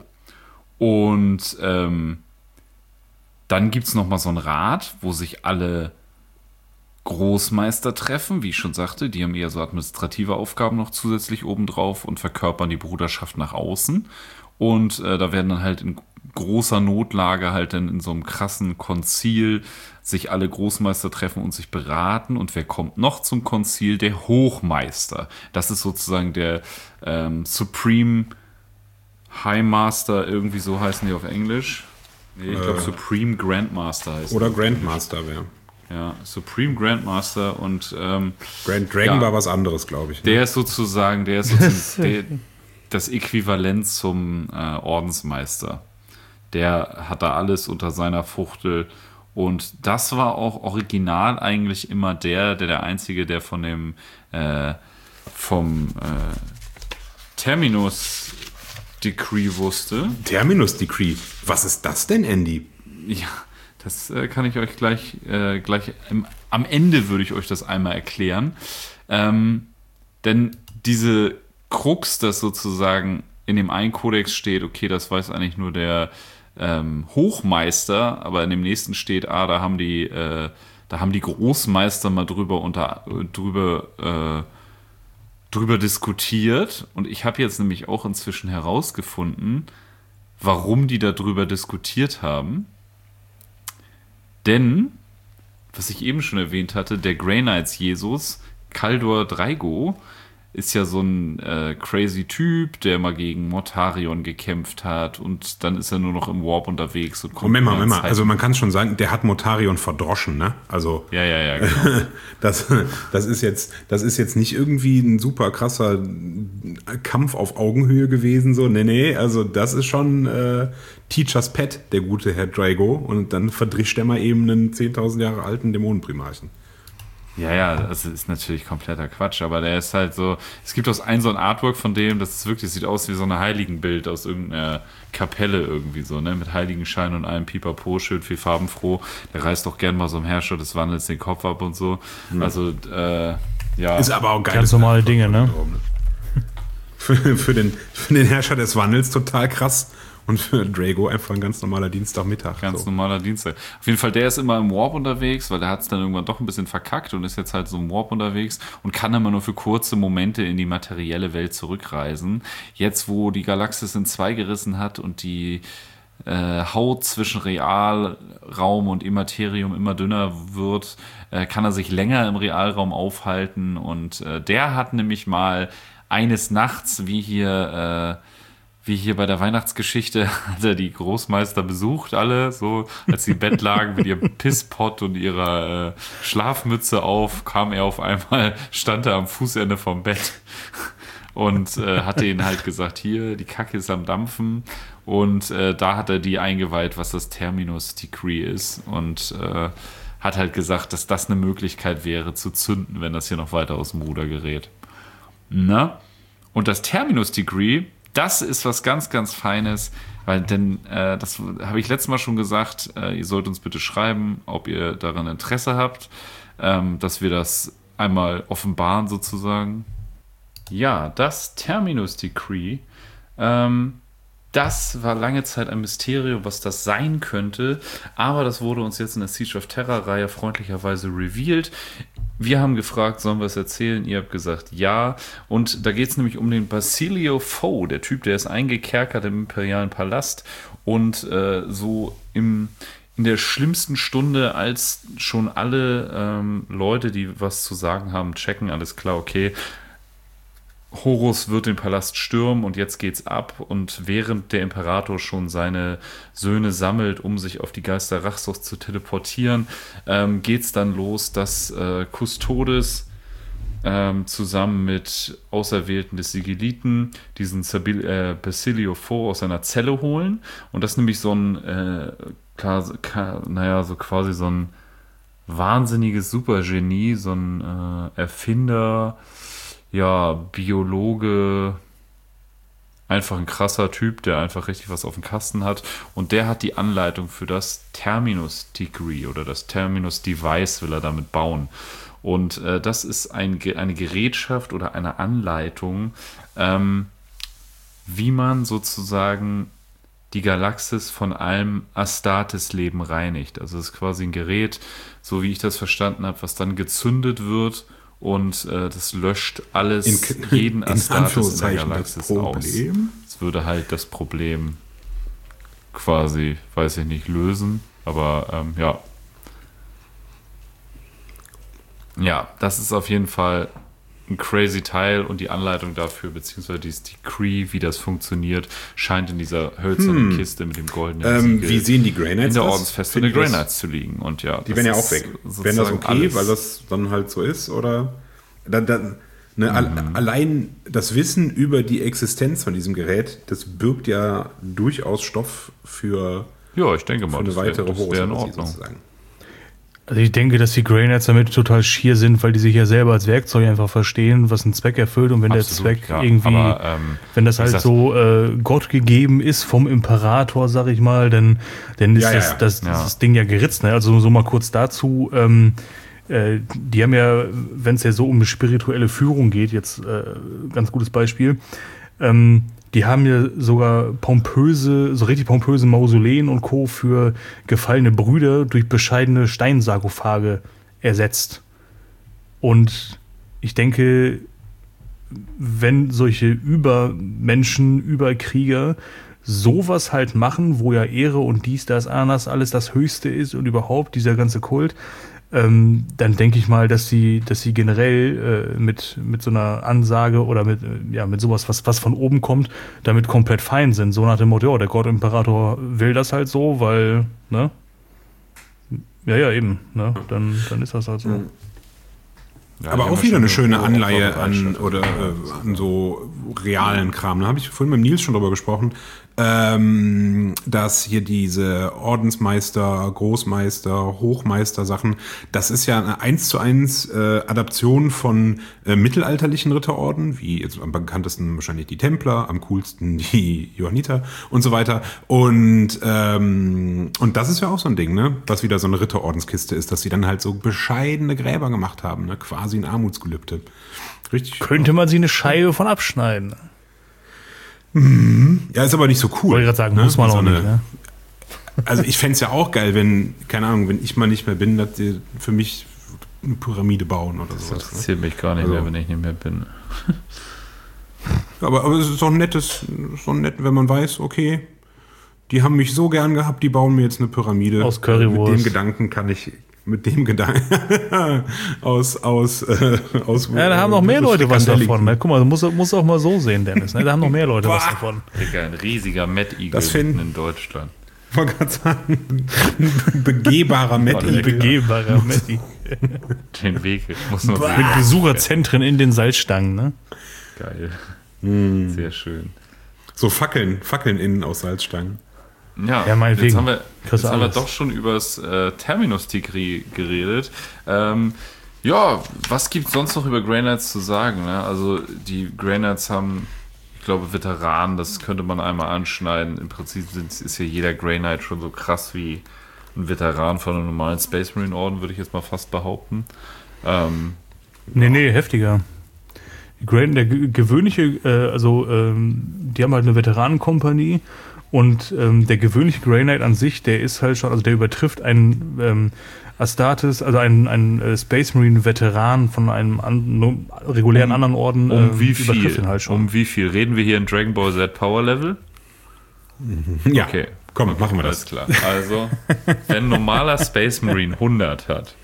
Und ähm, dann gibt es nochmal so einen Rat, wo sich alle Großmeister treffen, wie ich schon sagte. Die haben eher so administrative Aufgaben noch zusätzlich obendrauf und verkörpern die Bruderschaft nach außen. Und äh, da werden dann halt in großer Notlage halt dann in so einem krassen Konzil sich alle Großmeister treffen und sich beraten. Und wer kommt noch zum Konzil? Der Hochmeister. Das ist sozusagen der ähm, Supreme High Master, irgendwie so heißen die auf Englisch. Nee, ich glaube Äh. Supreme Grandmaster heißt Oder Grandmaster wäre. ja, Supreme Grandmaster und ähm, Grand Dragon Ja. war was anderes, glaube ich. Ne? der ist sozusagen, der ist sozusagen der, das Äquivalent zum äh, Ordensmeister. Der hat da alles unter seiner Fuchtel und das war auch original eigentlich immer der, der der Einzige, der von dem äh, vom äh, Terminus Decree wusste. Terminus Decree. Was ist das denn, Andy? Ja, das äh, kann ich euch gleich, äh, gleich im, am Ende würde ich euch das einmal erklären. Ähm, denn diese Krux, dass sozusagen in dem einen Kodex steht, okay, das weiß eigentlich nur der ähm, Hochmeister, aber in dem nächsten steht, ah, da haben die, äh, da haben die Großmeister mal drüber unter drüber äh, drüber diskutiert. Und ich habe jetzt nämlich auch inzwischen herausgefunden, warum die darüber diskutiert haben. Denn, was ich eben schon erwähnt hatte, der Grey Knights Jesus, Kaldor Draigo, ist ja so ein äh, crazy Typ, der mal gegen Mortarion gekämpft hat und dann ist er nur noch im Warp unterwegs. Und kommt Moment mal, immer in Moment mal. Zeiten- Also man kann es schon sagen, der hat Mortarion verdroschen, ne? Also ja, ja, ja, genau. das, das, ist jetzt, das ist jetzt nicht irgendwie ein super krasser Kampf auf Augenhöhe gewesen, so. Nee, nee, also das ist schon äh, Teachers Pet, der gute Herr Drago. Und dann verdrischt er mal eben einen zehntausend Jahre alten Dämonenprimarchen. Ja, ja, das ist natürlich kompletter Quatsch, aber der ist halt so, es gibt auch ein so ein Artwork von dem, das ist wirklich, das sieht aus wie so ein Heiligenbild aus irgendeiner Kapelle irgendwie so, ne, mit Heiligenschein und allem Pipapo, schön viel farbenfroh, der reißt doch gern mal so einem Herrscher des Wandels den Kopf ab und so, also, äh, ja. Ist aber auch geil. Ganz normale Dinge, ne? Für, für, den, für den Herrscher des Wandels total krass. Und für Drago einfach ein ganz normaler Dienstagmittag. Ganz so. normaler Dienstag. Auf jeden Fall, der ist immer im Warp unterwegs, weil der hat es dann irgendwann doch ein bisschen verkackt und ist jetzt halt so im Warp unterwegs und kann immer nur für kurze Momente in die materielle Welt zurückreisen. Jetzt, wo die Galaxis in zwei gerissen hat und die äh, Haut zwischen Realraum und Immaterium immer dünner wird, äh, kann er sich länger im Realraum aufhalten. Und äh, der hat nämlich mal eines Nachts, wie hier... Äh, wie hier bei der Weihnachtsgeschichte, hat er die Großmeister besucht, alle, so, als sie im Bett lagen mit ihrem Pisspott und ihrer äh, Schlafmütze auf, kam er auf einmal, stand er am Fußende vom Bett und äh, hatte ihnen halt gesagt, hier, die Kacke ist am Dampfen, und äh, da hat er die eingeweiht, was das Terminus Decree ist, und äh, hat halt gesagt, dass das eine Möglichkeit wäre, zu zünden, wenn das hier noch weiter aus dem Ruder gerät. Na? Und das Terminus Decree, das ist was ganz, ganz Feines, weil denn, äh, das habe ich letztes Mal schon gesagt, äh, ihr sollt uns bitte schreiben, ob ihr daran Interesse habt, ähm, dass wir das einmal offenbaren sozusagen. Ja, das Terminus Decree, ähm, das war lange Zeit ein Mysterium, was das sein könnte, aber das wurde uns jetzt in der Siege of Terror-Reihe freundlicherweise revealed. Wir haben gefragt, sollen wir es erzählen? Ihr habt gesagt, ja. Und da geht es nämlich um den Basilio Foe, der Typ, der ist eingekerkert im imperialen Palast und äh, so im, in der schlimmsten Stunde, als schon alle ähm, Leute, die was zu sagen haben, checken, alles klar, okay, Horus wird den Palast stürmen und jetzt geht's ab, und während der Imperator schon seine Söhne sammelt, um sich auf die Geister Rachsos zu teleportieren, ähm, geht's dann los, dass äh, Custodes ähm, zusammen mit Auserwählten des Sigilliten diesen Sabil, äh, Basilio Foe aus seiner Zelle holen, und das ist nämlich so ein äh, klar, klar, naja, so quasi so ein wahnsinniges Supergenie, so ein äh, Erfinder, ja, Biologe, einfach ein krasser Typ, der einfach richtig was auf dem Kasten hat. Und der hat die Anleitung für das Terminus Decree oder das Terminus Device will er damit bauen. Und äh, das ist ein, eine Gerätschaft oder eine Anleitung, ähm, wie man sozusagen die Galaxis von allem Astartes-Leben reinigt. Also es ist quasi ein Gerät, so wie ich das verstanden habe, was dann gezündet wird, und äh, das löscht alles, in, jeden Astartes in, in der Galaxis aus. Es würde halt das Problem quasi, weiß ich nicht, lösen. Aber ähm, ja. Ja, das ist auf jeden Fall ein crazy Teil, und die Anleitung dafür, beziehungsweise dieses Decree, wie das funktioniert, scheint in dieser hölzernen hm. Kiste mit dem goldenen ähm, Siegel, wie sehen die Grey Knights in der Ordensfeste der Grey Knights zu liegen. Und ja, die werden ja auch weg. Wären das okay, alles, weil das dann halt so ist? Oder dann, dann, ne, mhm. allein das Wissen über die Existenz von diesem Gerät, das birgt ja durchaus Stoff für, ja, ich denke mal, für eine das weitere wär, das wär in Ordnung. Sozusagen. Also ich denke, dass die Grey Knights damit total schier sind, weil die sich ja selber als Werkzeug einfach verstehen, was einen Zweck erfüllt, und wenn Absolut, der Zweck ja, irgendwie, aber, ähm, wenn das halt so äh, Gott gegeben ist vom Imperator, sag ich mal, dann, dann ist ja, das, ja, das, ja. das Ding ja geritzt. Ne? Also so mal kurz dazu, ähm, äh, die haben ja, wenn es ja so um eine spirituelle Führung geht, jetzt äh, ganz gutes Beispiel, ähm, die haben ja sogar pompöse, so richtig pompöse Mausoleen und Co. für gefallene Brüder durch bescheidene Steinsarkophage ersetzt. Und ich denke, wenn solche Übermenschen, Überkrieger sowas halt machen, wo ja Ehre und dies, das, Ananas alles das Höchste ist und überhaupt dieser ganze Kult, Ähm, dann denke ich mal, dass sie, dass sie generell äh, mit, mit so einer Ansage oder mit, äh, ja, mit sowas, was, was von oben kommt, damit komplett fein sind. So nach dem Motto, ja, der Gott-Imperator will das halt so, weil, ne? Ja, ja, eben, ne? Dann, dann ist das halt so. Ja, aber auch wieder eine schöne Anleihe an, oder, äh, an so realen Kram. Da habe ich vorhin mit Nils schon drüber gesprochen, ähm, dass hier diese Ordensmeister, Großmeister, Hochmeister-Sachen, das ist ja eine eins zu eins äh, Adaption von äh, mittelalterlichen Ritterorden, wie jetzt am bekanntesten wahrscheinlich die Templer, am coolsten die Johanniter und so weiter. Und, ähm, und das ist ja auch so ein Ding, ne, was wieder so eine Ritterordenskiste ist, dass sie dann halt so bescheidene Gräber gemacht haben, ne, quasi ein Armutsgelübde. Richtig. Könnte man sie eine Scheibe von abschneiden. Mhm. Ja, ist aber nicht so cool. Wollte ich gerade sagen, ne? Muss man so auch nicht, ne? Also ich fände es ja auch geil, wenn, keine Ahnung, wenn ich mal nicht mehr bin, dass die für mich eine Pyramide bauen oder so. Das interessiert ne? mich gar nicht also. mehr, wenn ich nicht mehr bin. aber, aber es ist doch ein nettes, so nett, wenn man weiß, okay, die haben mich so gern gehabt, die bauen mir jetzt eine Pyramide. Aus Currywurst. Mit dem Gedanken kann ich, mit dem Gedanken, aus, aus, äh, aus. Ja, da haben noch mehr Leute was Frikadellen. davon. Ne? Guck mal, du musst, musst auch mal so sehen, Dennis. Ne? Da haben noch mehr Leute was davon. Digga, ein riesiger Mad-Igel Das find- mitten in Deutschland. Ich wollte gerade sagen, ein begehbarer Matt Ein Eagle. Begehbarer Messi. Den Weg muss man Mit sehen. Besucherzentren in den Salzstangen, ne? Geil. Hm. Sehr schön. So Fackeln, Fackeln innen aus Salzstangen. Ja, Ja, meinetwegen. jetzt haben wir, Kriegst jetzt du haben wir alles. doch schon über das äh, Terminus-Tigri geredet. Ähm, ja, was gibt es sonst noch über Grey Knights zu sagen? Ne? Also die Grey Knights haben, ich glaube, Veteranen, das könnte man einmal anschneiden. Im Prinzip sind, ist hier jeder Grey Knight schon so krass wie ein Veteran von einem normalen Space Marine Orden, würde ich jetzt mal fast behaupten. Ähm, Nee, nee, heftiger. Die Grey, der ge- gewöhnliche, äh, also ähm, die haben halt eine Veteranenkompanie und ähm, der gewöhnliche Grey Knight an sich, der ist halt schon, also der übertrifft einen ähm, Astartes, also einen, einen äh, Space Marine Veteran von einem an, no, regulären Um- anderen Orden. um ähm, wie übertrifft viel? ihn halt schon. Um wie viel? Reden wir hier in Dragon Ball Z Power Level? Ja, Okay. komm, machen wir Alles das. klar. Also, wenn ein normaler Space Marine hundert hat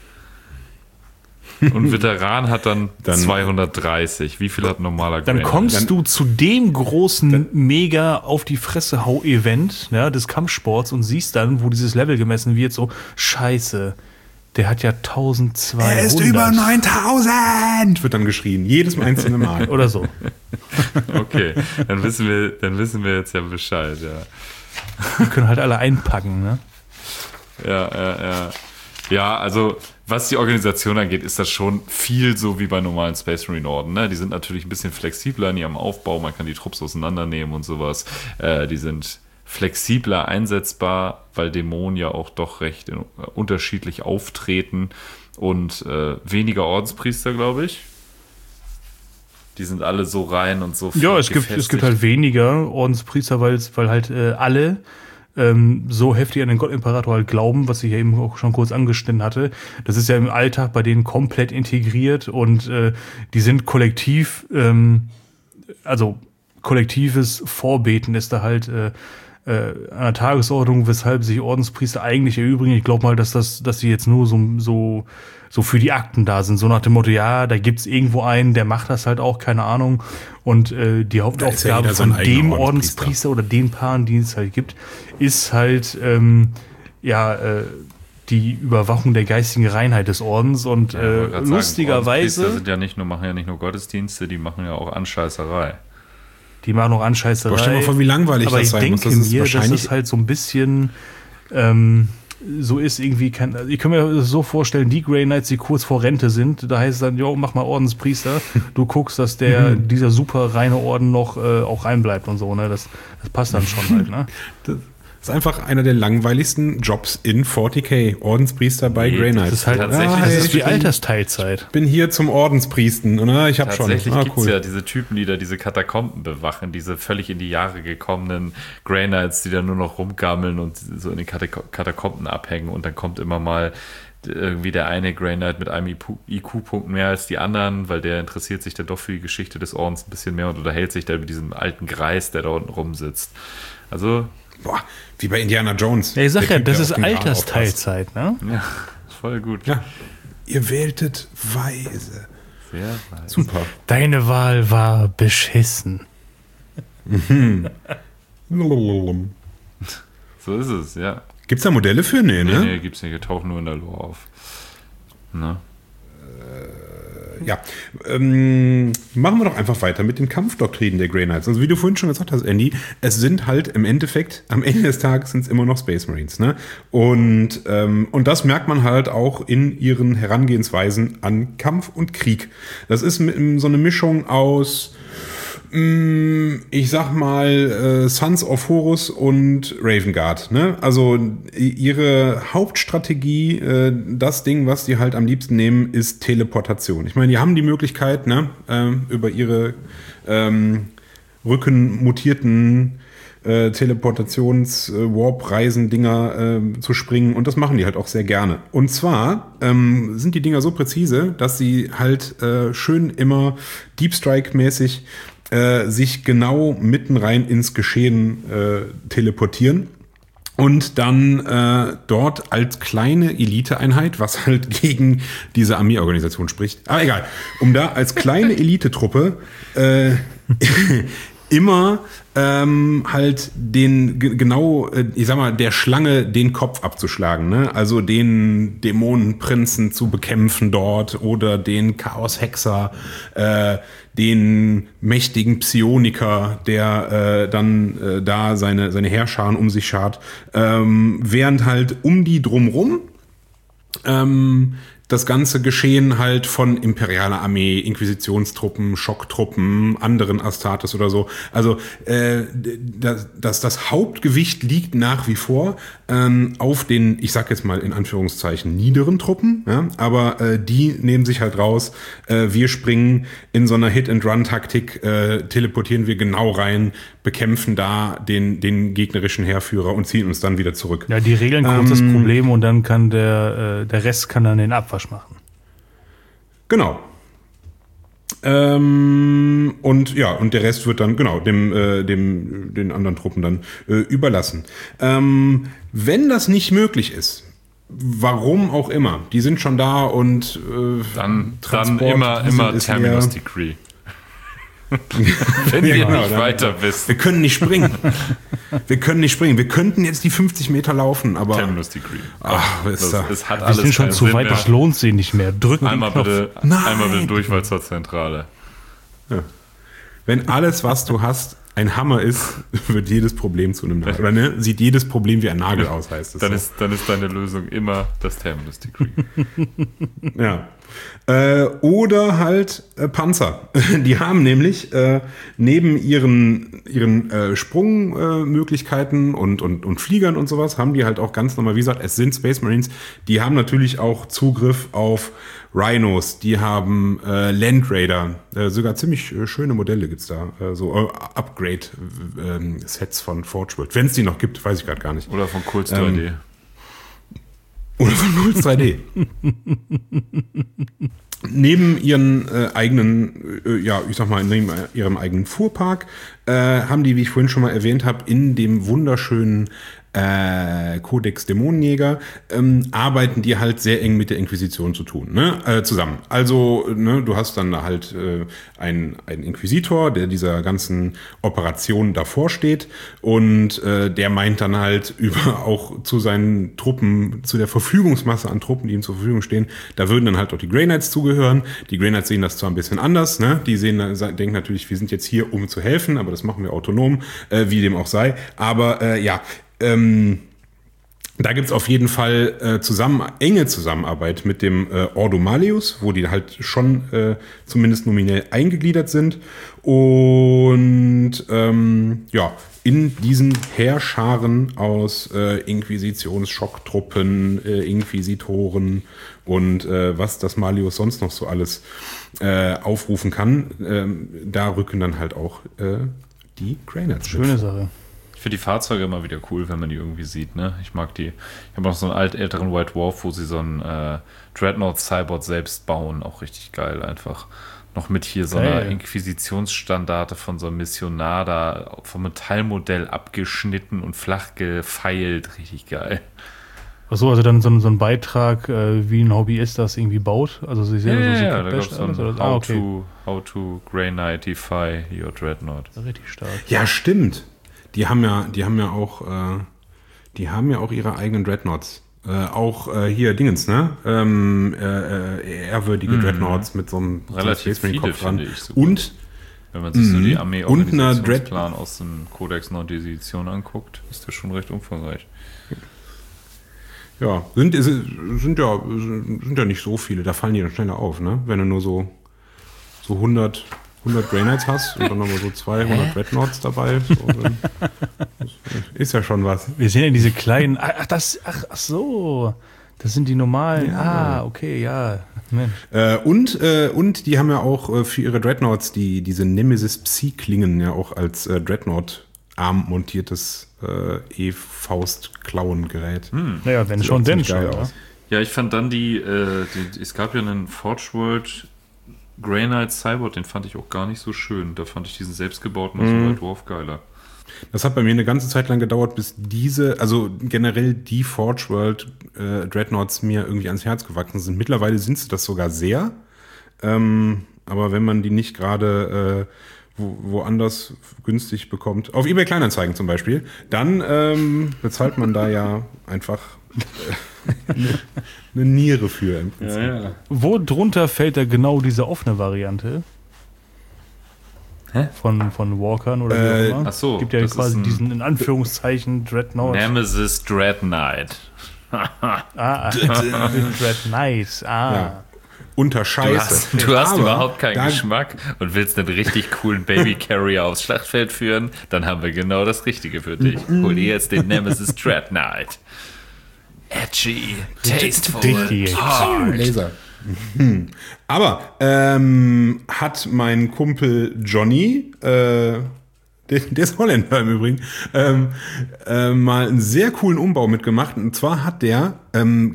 und ein Veteran hat dann, Dann- zweihundertdreißig, wie viel hat ein normaler Dann Grey kommst Knight? du zu dem großen mega auf die Fresse hau Event, ja, des Kampfsports und siehst dann, wo dieses Level gemessen wird, so scheiße, der hat ja eintausendzweihundert. Er ist über neuntausend! Wird dann geschrien. Jedes einzelne Mal. Oder so. Okay, dann wissen wir, dann wissen wir jetzt ja Bescheid, ja. Die können halt alle einpacken, ne? Ja, ja, ja. Ja, also was die Organisation angeht, ist das schon viel so wie bei normalen Space Marine Orden. Ne? Die sind natürlich ein bisschen flexibler in ihrem Aufbau, man kann die Trupps auseinandernehmen und sowas. Äh, die sind flexibler einsetzbar, weil Dämonen ja auch doch recht in, äh, unterschiedlich auftreten und äh, weniger Ordenspriester, glaube ich. Die sind alle so rein und so Ja, es gibt, es gefestigt. gibt halt weniger Ordenspriester, weil, weil halt äh, alle ähm, so heftig an den Gott-Imperator halt glauben, was ich ja eben auch schon kurz angeschnitten hatte. Das ist ja im Alltag bei denen komplett integriert und äh, die sind kollektiv, ähm, also kollektives Vorbeten ist da halt äh, äh, an der Tagesordnung, weshalb sich Ordenspriester eigentlich erübrigen. Ich glaube mal, dass das, dass die jetzt nur so, so, so für die Akten da sind. So nach dem Motto, ja, da gibt's irgendwo einen, der macht das halt auch, keine Ahnung. Und äh, die ist ja Hauptaufgabe jeder so ein von eigener dem Ordenspriester. Ordenspriester oder den Paaren, die es halt gibt, ist halt ähm, ja äh, die Überwachung der geistigen Reinheit des Ordens. Und Ja, ich wollte äh, grad sagen, lustigerweise, Ordenspriester sind ja nicht nur, machen ja nicht nur Gottesdienste, die machen ja auch Anscheißerei. die machen noch Anscheißerei. Boah, stell dir mal vor, wie langweilig Aber das ich sein denke muss. Das ist mir, dass wahrscheinlich- es halt so ein bisschen ähm, so ist irgendwie kein, also ich kann mir das so vorstellen, die Grey Knights, die kurz vor Rente sind, da heißt es dann, jo, mach mal Ordenspriester, du guckst, dass der, dieser super reine Orden noch äh, auch reinbleibt und so, ne, das, das passt dann schon halt, ne. Das ist einfach einer der langweiligsten Jobs in vierzig K. Ordenspriester bei Nee, Grey das Knights. Das ist halt, Tatsächlich das hey, ist wie ich bin- Altersteilzeit. bin hier zum Ordenspriesten. Oder? Ich hab schon. Tatsächlich Ah, gibt es ja diese Typen, die da diese Katakomben bewachen, diese völlig in die Jahre gekommenen Grey Knights, die da nur noch rumgammeln und so in den Katak- Katakomben abhängen und dann kommt immer mal irgendwie der eine Grey Knight mit einem I Q-Punkt mehr als die anderen, weil der interessiert sich dann doch für die Geschichte des Ordens ein bisschen mehr und unterhält sich da mit diesem alten Greis, der da unten rumsitzt. Also, Boah, wie bei Indiana Jones. Ja, ich sag Der ja, Typ, das der ist auf den Gral Altersteilzeit, ne. ja, voll gut. aufpasst. Ja. Ihr wähltet weise. Sehr weiß. Super. Deine Wahl war beschissen. So ist es, ja. Gibt's da Modelle für? Nee, Nee, ne? nee, gibt's nicht, die tauchen nur in der Lore auf. Ne? Ja. Ähm, machen wir doch einfach weiter mit den Kampfdoktrinen der Grey Knights. Also wie du vorhin schon gesagt hast, Andy, es sind halt im Endeffekt, am Ende des Tages sind es immer noch Space Marines. Ne? Und, ähm, und das merkt man halt auch in ihren Herangehensweisen an Kampf und Krieg. Das ist mit, so eine Mischung aus, ich sag mal, äh, Sons of Horus und Raven Guard. Ne? Also ihre Hauptstrategie, äh, das Ding, was die halt am liebsten nehmen, ist Teleportation. Ich meine, die haben die Möglichkeit, ne, äh, über ihre ähm, rückenmutierten äh, Teleportations-Warp-Reisen-Dinger äh, zu springen und das machen die halt auch sehr gerne. Und zwar ähm, sind die Dinger so präzise, dass sie halt äh, schön immer Deep Strike-mäßig sich genau mitten rein ins Geschehen äh, teleportieren. Und dann äh, dort als kleine Eliteeinheit, was halt gegen diese Armeeorganisation spricht. Aber egal, um da als kleine Elitetruppe äh, immer ähm, halt den g- genau, äh, ich sag mal, der Schlange den Kopf abzuschlagen, ne? Also den Dämonenprinzen zu bekämpfen dort oder den Chaoshexer, äh, den mächtigen Psioniker, der äh, dann äh, da seine seine Heerscharen um sich schart, ähm, während halt um die drumrum ähm, das ganze Geschehen halt von imperialer Armee, Inquisitionstruppen, Schocktruppen, anderen Astartes oder so. Also äh, das, das, das Hauptgewicht liegt nach wie vor ähm, auf den, ich sag jetzt mal in Anführungszeichen, niederen Truppen. Ja? Aber äh, die nehmen sich halt raus. Äh, wir springen in so einer Hit-and-Run-Taktik, äh, teleportieren wir genau rein, bekämpfen da den, den gegnerischen Heerführer und ziehen uns dann wieder zurück. Ja, die regeln kurz Ähm, das Problem und dann kann der, äh, der Rest kann dann den Abwasch machen. Genau. Ähm, und ja, und der Rest wird dann, genau, dem, äh, dem, den anderen Truppen dann äh, überlassen. Ähm, wenn das nicht möglich ist, warum auch immer, die sind schon da und äh, Dann, dann Transport, immer, Diesel immer ist Terminus leer. Degree. Wenn Ja, ihr genau, nicht dann- weiter wisst. Wir können nicht springen. Wir können nicht springen. Wir könnten jetzt die fünfzig Meter laufen, aber Terminus Degree. ach, was ist das, da? es hat Wir alles sind schon keinen zu Sinn weit, mehr. das lohnt sich nicht mehr. Drücken Einmal den Knopf. bitte, Nein. einmal bitte Durchwahl zur Zentrale. Wenn alles, was du hast, ein Hammer ist, wird jedes Problem zu einem Nagel. Oder ne? Sieht jedes Problem wie ein Nagel aus, heißt es. Dann so. ist, dann ist deine Lösung immer das Terminus Degree. Ja. Äh, oder halt äh, Panzer. Die haben nämlich äh, neben ihren, ihren äh, Sprungmöglichkeiten äh, Möglichkeiten und, und, und Fliegern und sowas, haben die halt auch ganz normal, wie gesagt, es sind Space Marines, die haben natürlich auch Zugriff auf Rhinos, die haben äh, Land Raider, äh, sogar ziemlich äh, schöne Modelle gibt's da, äh, so äh, Upgrade-Sets von Forge World. Wenn es die noch gibt, weiß ich gerade gar nicht. Oder von Kurz drei D. Ähm, Oder von Null drei D. Neben ihren äh, eigenen, äh, ja, ich sag mal, neben ihrem eigenen Fuhrpark äh, haben die, wie ich vorhin schon mal erwähnt habe, in dem wunderschönen äh, Codex Dämonenjäger ähm, arbeiten die halt sehr eng mit der Inquisition zu tun, ne? äh, zusammen. Also, ne, du hast dann halt äh, einen, einen Inquisitor, der dieser ganzen Operation davor steht und äh, der meint dann halt über auch zu seinen Truppen, zu der Verfügungsmasse an Truppen, die ihm zur Verfügung stehen, da würden dann halt auch die Grey Knights zugehören. Die Grey Knights sehen das zwar ein bisschen anders, ne? Die sehen, denken natürlich, wir sind jetzt hier, um zu helfen, aber das machen wir autonom, äh, wie dem auch sei. Aber äh, ja, Ähm, da gibt's auf jeden Fall äh, zusammen, enge Zusammenarbeit mit dem äh, Ordo Malleus, wo die halt schon äh, zumindest nominell eingegliedert sind. Und ähm, ja, in diesen Heerscharen aus äh, Inquisitionssschocktruppen, äh, Inquisitoren und äh, was das Malleus sonst noch so alles äh, aufrufen kann, äh, da rücken dann halt auch äh, die Grey Knights. Schöne Sache. Ich finde die Fahrzeuge immer wieder cool, wenn man die irgendwie sieht. Ne? Ich mag die. Ich habe noch so einen alt, älteren White Dwarf, wo sie so einen äh, Dreadnought Cybot selbst bauen. Auch richtig geil einfach. Noch mit hier so einer Geil. Inquisitionsstandarte von so einem Missionar da vom Metallmodell abgeschnitten und flach gefeilt. Richtig geil. Achso, also dann so, ein- so ein Beitrag, äh, wie ein Hobbyist das irgendwie baut? Also sie sehen Ja, so ja, da Secret gab es Bash so ein alles, oder? how, Ah, okay. to, how to Grey Knight defy your Dreadnought. Richtig stark. Ja, stimmt. Die haben ja, die haben ja auch, äh, die haben ja auch ihre eigenen Dreadnoughts. Äh, auch äh, hier Dingens, ne? Ähm, äh, äh, ehrwürdige Dreadnoughts mit so einem so einem Relativ Space Marine viele, Kopf dran. finde ich sogar. Und Wenn man sich so die Mhm. Und eine Armee-Organisationsplan aus dem Codex Nordedition anguckt, ist der schon recht umfangreich. ja, sind, ist- sind ja, sind ja nicht so viele. Da fallen die dann schneller auf, ne? Wenn du nur so, so hundert, hundert Grey Knights hast und dann nochmal so zweihundert Dreadnoughts dabei. So, dann ist ja schon was. Wir sehen ja diese kleinen. Ach, das, ach, ach so. Das sind die normalen. Ja. Ah, okay, ja. Mensch. Äh, und, äh, und die haben ja auch äh, für ihre Dreadnoughts die, diese Nemesis Psi-Klingen ja auch als äh, Dreadnought-Arm montiertes äh, E-Faust-Klauengerät. Naja, wenn Sieht schon, auch denn ziemlich schon. geil Ja. aus. Ja, ich fand dann die, äh, die es gab ja einen Forge World Grey Knight Cyborg, den fand ich auch gar nicht so schön. Da fand ich diesen selbstgebauten aus dem White Dwarf geiler. Das hat bei mir eine ganze Zeit lang gedauert, bis diese, also generell die Forge World äh, Dreadnoughts mir irgendwie ans Herz gewachsen sind. Mittlerweile sind sie das sogar sehr. Ähm, aber wenn man die nicht gerade äh, wo, woanders günstig bekommt, auf eBay Kleinanzeigen zum Beispiel, dann ähm, bezahlt man da ja einfach äh, eine, eine Niere für im Prinzip. Ja, ja. Wo drunter fällt da genau diese offene Variante? Hä? Von, von Walkern oder wie Äh, auch immer? ach so, Gibt ja das quasi ist ein- diesen, in Anführungszeichen, Dreadnought. Nemesis Dread Knight. Ah, Dread Knight. Ah. Ja. Unter Du Scheiße. hast, du hast Aber überhaupt keinen da- Geschmack und willst einen richtig coolen Baby Carrier aufs Schlachtfeld führen, dann haben wir genau das Richtige für dich. Hol dir jetzt den Nemesis Dread Knight. Edgy, tasteful, Richtig. hard. Laser. Mhm. Aber ähm, hat mein Kumpel Johnny, äh, der, der ist Holländer im Übrigen, ähm, äh, mal einen sehr coolen Umbau mitgemacht. Und zwar hat der, ähm,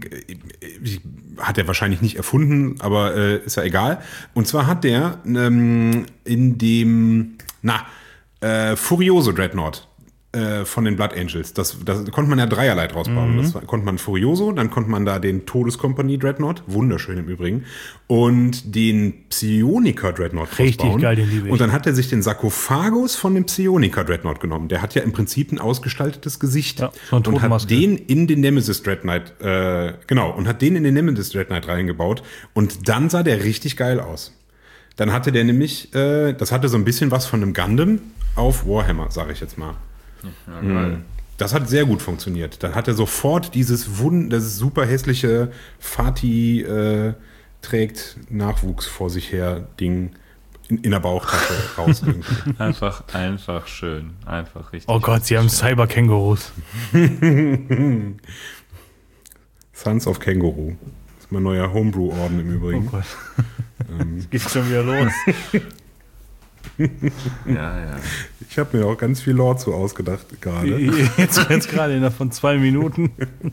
hat er wahrscheinlich nicht erfunden, aber äh, ist ja egal. Und zwar hat der ähm, in dem, na, äh, Furioso Dreadnought äh, von den Blood Angels, das, das konnte man ja dreierlei draus bauen. Das war, konnte man Furioso, dann konnte man da den Todeskompanie Dreadnought, wunderschön im Übrigen, und den Psioniker Dreadnought draus Richtig bauen. geil, den liebe ich. Und dann hat er sich den Sarkophagus von dem Psioniker Dreadnought genommen. Der hat ja im Prinzip ein ausgestaltetes Gesicht. Ja, so eine und hat Totenmaske. den in den Nemesis Dread Knight, äh, genau, und hat den in den Nemesis Dread Knight reingebaut. Und dann sah der richtig geil aus. Dann hatte der nämlich, äh, das hatte so ein bisschen was von einem Gundam auf Warhammer, sage ich jetzt mal. Ja, geil. Das hat sehr gut funktioniert. Dann hat er sofort dieses Wund, das super hässliche Fatih äh, trägt Nachwuchs vor sich her Ding in, in der Bauchtasche raus irgendwie. Einfach, einfach schön. Einfach richtig. Oh Gott, sie haben Cyber-Kängurus. Sons of Känguru. Das ist mein neuer Homebrew-Orden im Oh Übrigen. Gott. Es geht schon wieder los. Ja, ja. Ich habe mir auch ganz viel Lore zu ausgedacht gerade. Jetzt jetzt gerade innerhalb von zwei Minuten.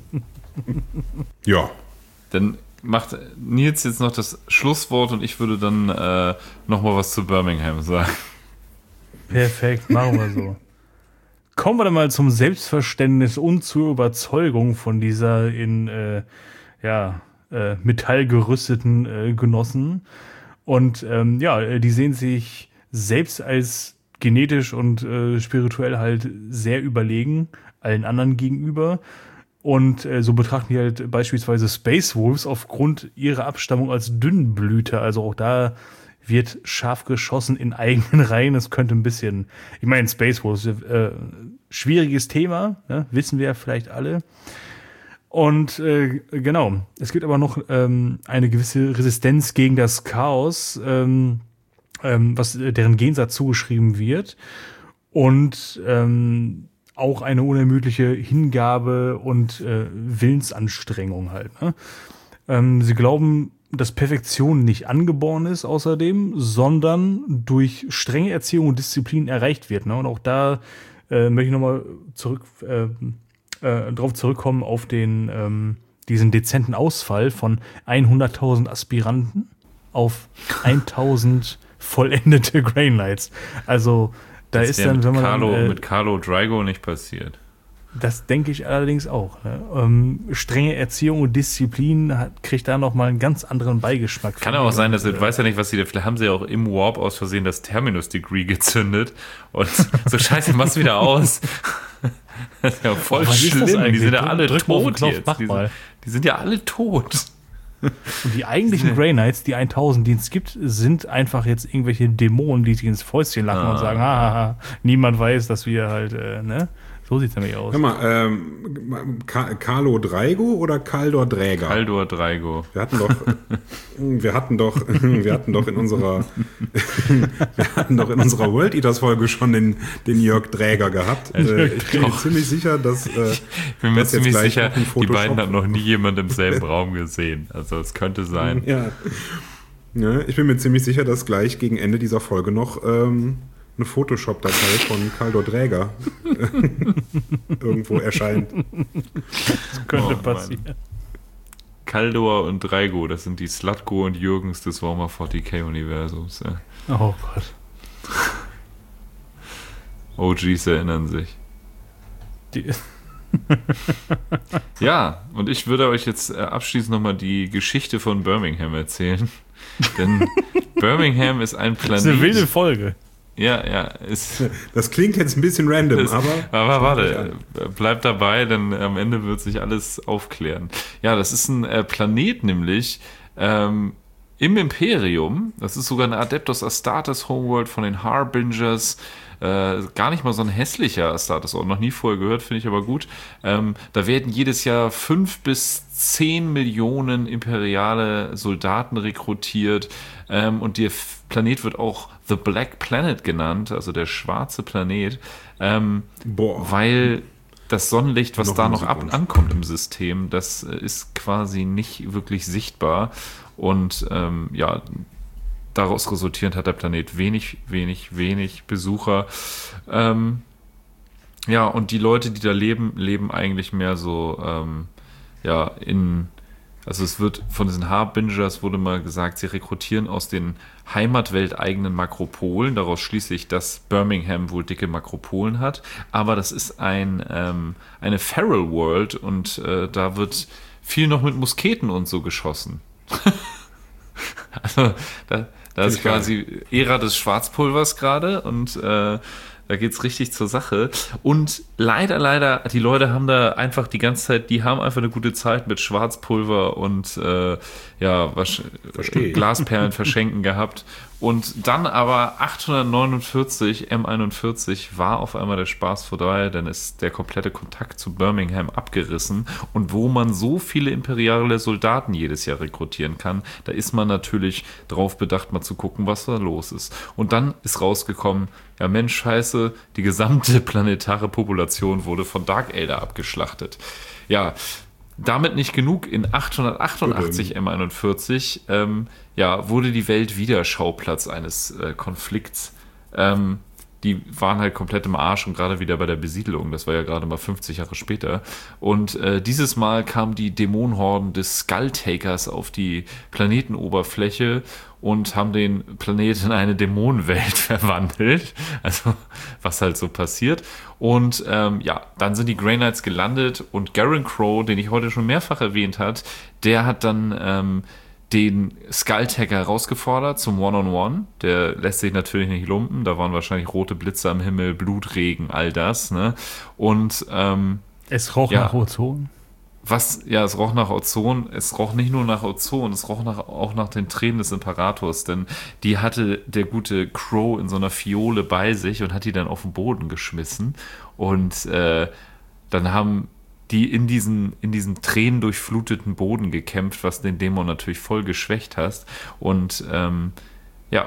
Ja. Dann macht Nils jetzt noch das Schlusswort und ich würde dann äh, nochmal was zu Birmingham sagen. Perfekt, machen wir so. Kommen wir dann mal zum Selbstverständnis und zur Überzeugung von dieser in äh, ja, äh, Metall gerüsteten äh, Genossen. Und ähm, ja, die sehen sich selbst als genetisch und äh, spirituell halt sehr überlegen allen anderen gegenüber. Und äh, so betrachten die halt beispielsweise Space Wolves aufgrund ihrer Abstammung als Dünnblüter. Also auch da wird scharf geschossen in eigenen Reihen. Das könnte ein bisschen, ich meine, Space Wolves, äh, schwieriges Thema, ne? Wissen wir ja vielleicht alle. Und äh, genau, es gibt aber noch ähm, eine gewisse Resistenz gegen das Chaos, ähm, ähm, was äh, deren Gensatz zugeschrieben wird. Und ähm, auch eine unermüdliche Hingabe und äh, Willensanstrengung halt. Ne? Ähm, sie glauben, dass Perfektion nicht angeboren ist außerdem, sondern durch strenge Erziehung und Disziplin erreicht wird. Ne? Und auch da äh, möchte ich nochmal zurück, äh, äh, drauf zurückkommen auf den ähm, diesen dezenten Ausfall von hunderttausend Aspiranten auf tausend vollendete Grey Knights. Also da Das ist wäre dann, mit wenn man Carlo, dann, äh, mit Carlo Drago nicht passiert. das denke ich allerdings auch. Ne? Ähm, strenge Erziehung und Disziplin hat, kriegt da nochmal einen ganz anderen Beigeschmack. Kann aber auch sein, dass ich weiß ja nicht, was sie da, vielleicht haben sie ja auch im Warp aus Versehen das Terminus-Degree gezündet und so scheiße, mach's wieder aus. Das ist ja voll Oh, was ist das schlimm, die eigentlich? sind ja alle Drück mal auf den tot Knopf, jetzt. mach Die mal. sind, die sind ja alle tot. Und die eigentlichen Grey Knights, die tausend, die es gibt, sind einfach jetzt irgendwelche Dämonen, die sich ins Fäustchen lachen Ah. und sagen, haha, niemand weiß, dass wir halt, äh, ne? So sieht's nämlich aus. Hör mal, ähm, Ka- Carlo Drago oder Kaldor Dräger? Kaldor Drago. Wir hatten doch, wir hatten doch, wir hatten doch in unserer, wir hatten doch in unserer World Eaters Folge schon den, den Jörg Dräger gehabt. Äh, ich bin mir ziemlich sicher, dass, äh, Ich bin mir dass jetzt ziemlich gleich sicher, noch ein die Photoshop- beiden hat noch nie jemand im selben Raum gesehen. Also es könnte sein. Ja. Ja, ich bin mir ziemlich sicher, dass gleich gegen Ende dieser Folge noch ähm, eine Photoshop-Datei von Kaldor Dräger irgendwo erscheint. Das könnte Oh, Mann. passieren. Kaldor und Dreigo, das sind die Slutko und Jürgens des Warhammer vierzig K-Universums. Ja. Oh Gott. O Gs erinnern sich. Die Ja, und ich würde euch jetzt äh, abschließend nochmal die Geschichte von Birmingham erzählen. Denn Birmingham ist ein Planet. Das ist eine wilde Folge. Ja, ja. Ist, Das klingt jetzt ein bisschen random, ist, aber... aber warte, bleibt dabei, denn am Ende wird sich alles aufklären. Ja, das ist ein äh, Planet nämlich ähm, im Imperium. Das ist sogar eine Adeptus Astartes Homeworld von den Harbingers. Äh, gar nicht mal so ein hässlicher Astartes, auch noch nie vorher gehört, finde ich aber gut. Ähm, da werden jedes Jahr fünf bis zehn Millionen imperiale Soldaten rekrutiert ähm, und der F- Planet wird auch The Black Planet genannt, also der schwarze Planet, ähm, Boah. weil das Sonnenlicht, was Noch da ein noch ab, Musikwunsch. ankommt im System, das äh, ist quasi nicht wirklich sichtbar und ähm, ja, daraus resultierend hat der Planet wenig, wenig, wenig Besucher. Ähm, ja, und die Leute, die da leben, leben eigentlich mehr so, ähm, ja, in, also es wird von diesen Harbingers wurde mal gesagt, sie rekrutieren aus den heimatwelteigenen Makropolen. Daraus schließe ich, dass Birmingham wohl dicke Makropolen hat. Aber das ist ein, ähm, eine Feral World und äh, da wird viel noch mit Musketen und so geschossen. Also da, da ist quasi Ära des Schwarzpulvers gerade und äh, da geht's richtig zur Sache. Und leider, leider, die Leute haben da einfach die ganze Zeit, die haben einfach eine gute Zeit mit Schwarzpulver und äh, ja, was, Glasperlen verschenken gehabt. Und dann aber achthundertneunundvierzig, M einundvierzig, war auf einmal der Spaß vorbei, dann ist der komplette Kontakt zu Birmingham abgerissen. Und wo man so viele imperiale Soldaten jedes Jahr rekrutieren kann, da ist man natürlich drauf bedacht, mal zu gucken, was da los ist. Und dann ist rausgekommen, ja Mensch, scheiße, die gesamte planetare Population wurde von Dark Elder abgeschlachtet. Ja, damit nicht genug, in achthundertachtundachtzig M einundvierzig ähm, ja, wurde die Welt wieder Schauplatz eines äh, Konflikts. Ähm, die waren halt komplett im Arsch und gerade wieder bei der Besiedelung, das war ja gerade mal fünfzig Jahre später. Und äh, dieses Mal kamen die Dämonenhorden des Skulltakers auf die Planetenoberfläche und haben den Planeten in eine Dämonenwelt verwandelt. Also, was halt so passiert. Und ähm, ja, dann sind die Grey Knights gelandet und Garen Crow, den ich heute schon mehrfach erwähnt habe, der hat dann ähm, den Skulltaker herausgefordert zum One-on-One. Der lässt sich natürlich nicht lumpen. Da waren wahrscheinlich rote Blitze am Himmel, Blutregen, all das. Ne? Und ähm, es roch ja, nach Ozon. Was, ja, es roch nach Ozon. Es roch nicht nur nach Ozon, es roch nach, auch nach den Tränen des Imperators, denn die hatte der gute Crow in so einer Fiole bei sich und hat die dann auf den Boden geschmissen. Und äh, dann haben die in diesen, in diesen tränendurchfluteten Boden gekämpft, was den Dämon natürlich voll geschwächt hat. Und ähm, ja,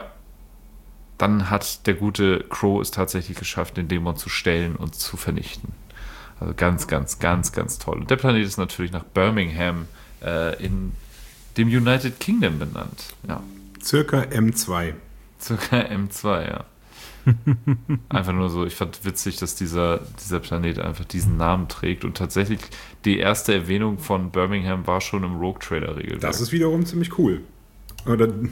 dann hat der gute Crow es tatsächlich geschafft, den Dämon zu stellen und zu vernichten. Also ganz, ganz, ganz, ganz toll. Und der Planet ist natürlich nach Birmingham äh, in dem United Kingdom benannt. Ja. Circa M zwei. Circa M zwei, ja. Einfach nur so, ich fand witzig, dass dieser, dieser Planet einfach diesen Namen trägt und tatsächlich die erste Erwähnung von Birmingham war schon im Rogue-Trader-Regelwerk. Das ist wiederum ziemlich cool. Oder und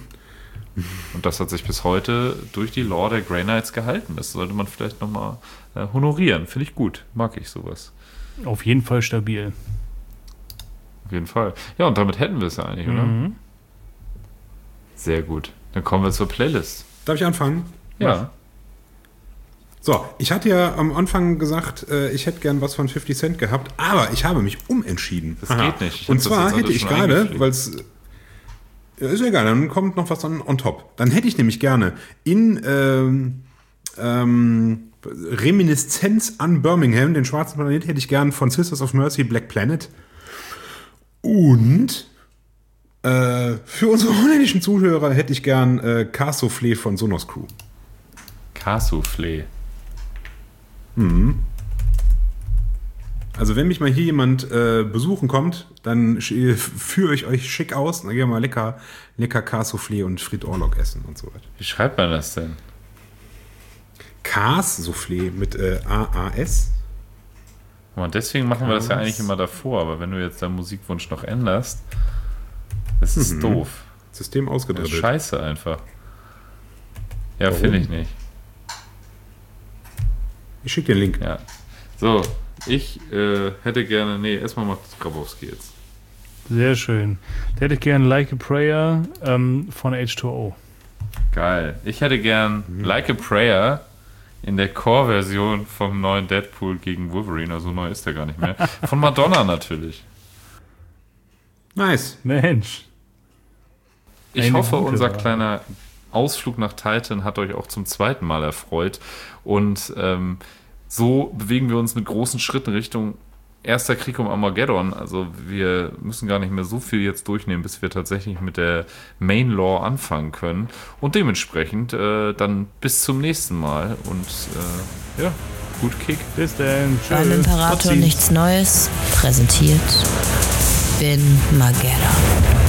das hat sich bis heute durch die Lore der Grey Knights gehalten. Das sollte man vielleicht nochmal äh, honorieren. Finde ich gut. Mag ich sowas. Auf jeden Fall stabil. Auf jeden Fall. Ja, und damit hätten wir es ja eigentlich, oder? Mhm. Sehr gut. Dann kommen wir zur Playlist. darf ich anfangen? Ja. So, ich hatte ja am Anfang gesagt, äh, ich hätte gern was von fifty Cent gehabt, aber ich habe mich umentscheiden. Das geht nicht. Ich Und hab das zwar jetzt hätte alles ich schon gerade, eingepflegt. weil es ja, ist ja egal, dann kommt noch was on, on top. Dann hätte ich nämlich gerne in ähm, ähm, Reminiszenz an Birmingham, den schwarzen Planet, hätte ich gern von Sisters of Mercy Black Planet. Und äh, für unsere holländischen Zuhörer hätte ich gern äh, Carsoufflé von Sonos Crew. Carsoufflé. Also wenn mich mal hier jemand äh, besuchen kommt, dann sch- führe ich euch schick aus. Dann gehen wir mal lecker, lecker Carsoufflé und Frit Orlok essen und so weiter. Wie schreibt man das denn? Carsoufflé mit äh, A A S. Und deswegen machen wir das ja Cars. eigentlich immer davor, aber wenn du jetzt deinen Musikwunsch noch änderst, Das ist Mhm. doof. System Das ist ausgedribbelt. scheiße einfach. Ja, Warum? finde ich nicht. Ich schicke dir den Link. Ja. So, ich äh, hätte gerne. Nee, erstmal macht Grabowski jetzt. Sehr schön. Der hätte ich gerne Like a Prayer ähm, von H zwei O. Geil. Ich hätte gern Like a Prayer in der Core-Version vom neuen Deadpool gegen Wolverine. Also neu ist der gar nicht mehr. Von Madonna natürlich. Nice. Mensch. Ich Eine hoffe, gute unser Wahl. kleiner Ausflug nach Titan hat euch auch zum zweiten Mal erfreut. Und ähm, so bewegen wir uns mit großen Schritten Richtung Erster Krieg um Armageddon. Also wir müssen gar nicht mehr so viel jetzt durchnehmen, bis wir tatsächlich mit der Main Lore anfangen können. Und dementsprechend äh, dann bis zum nächsten Mal. Und äh, ja, gut Kick. Bis dann. Beim Tschüss. Imperator Trotzdem. nichts Neues präsentiert Bin Magera.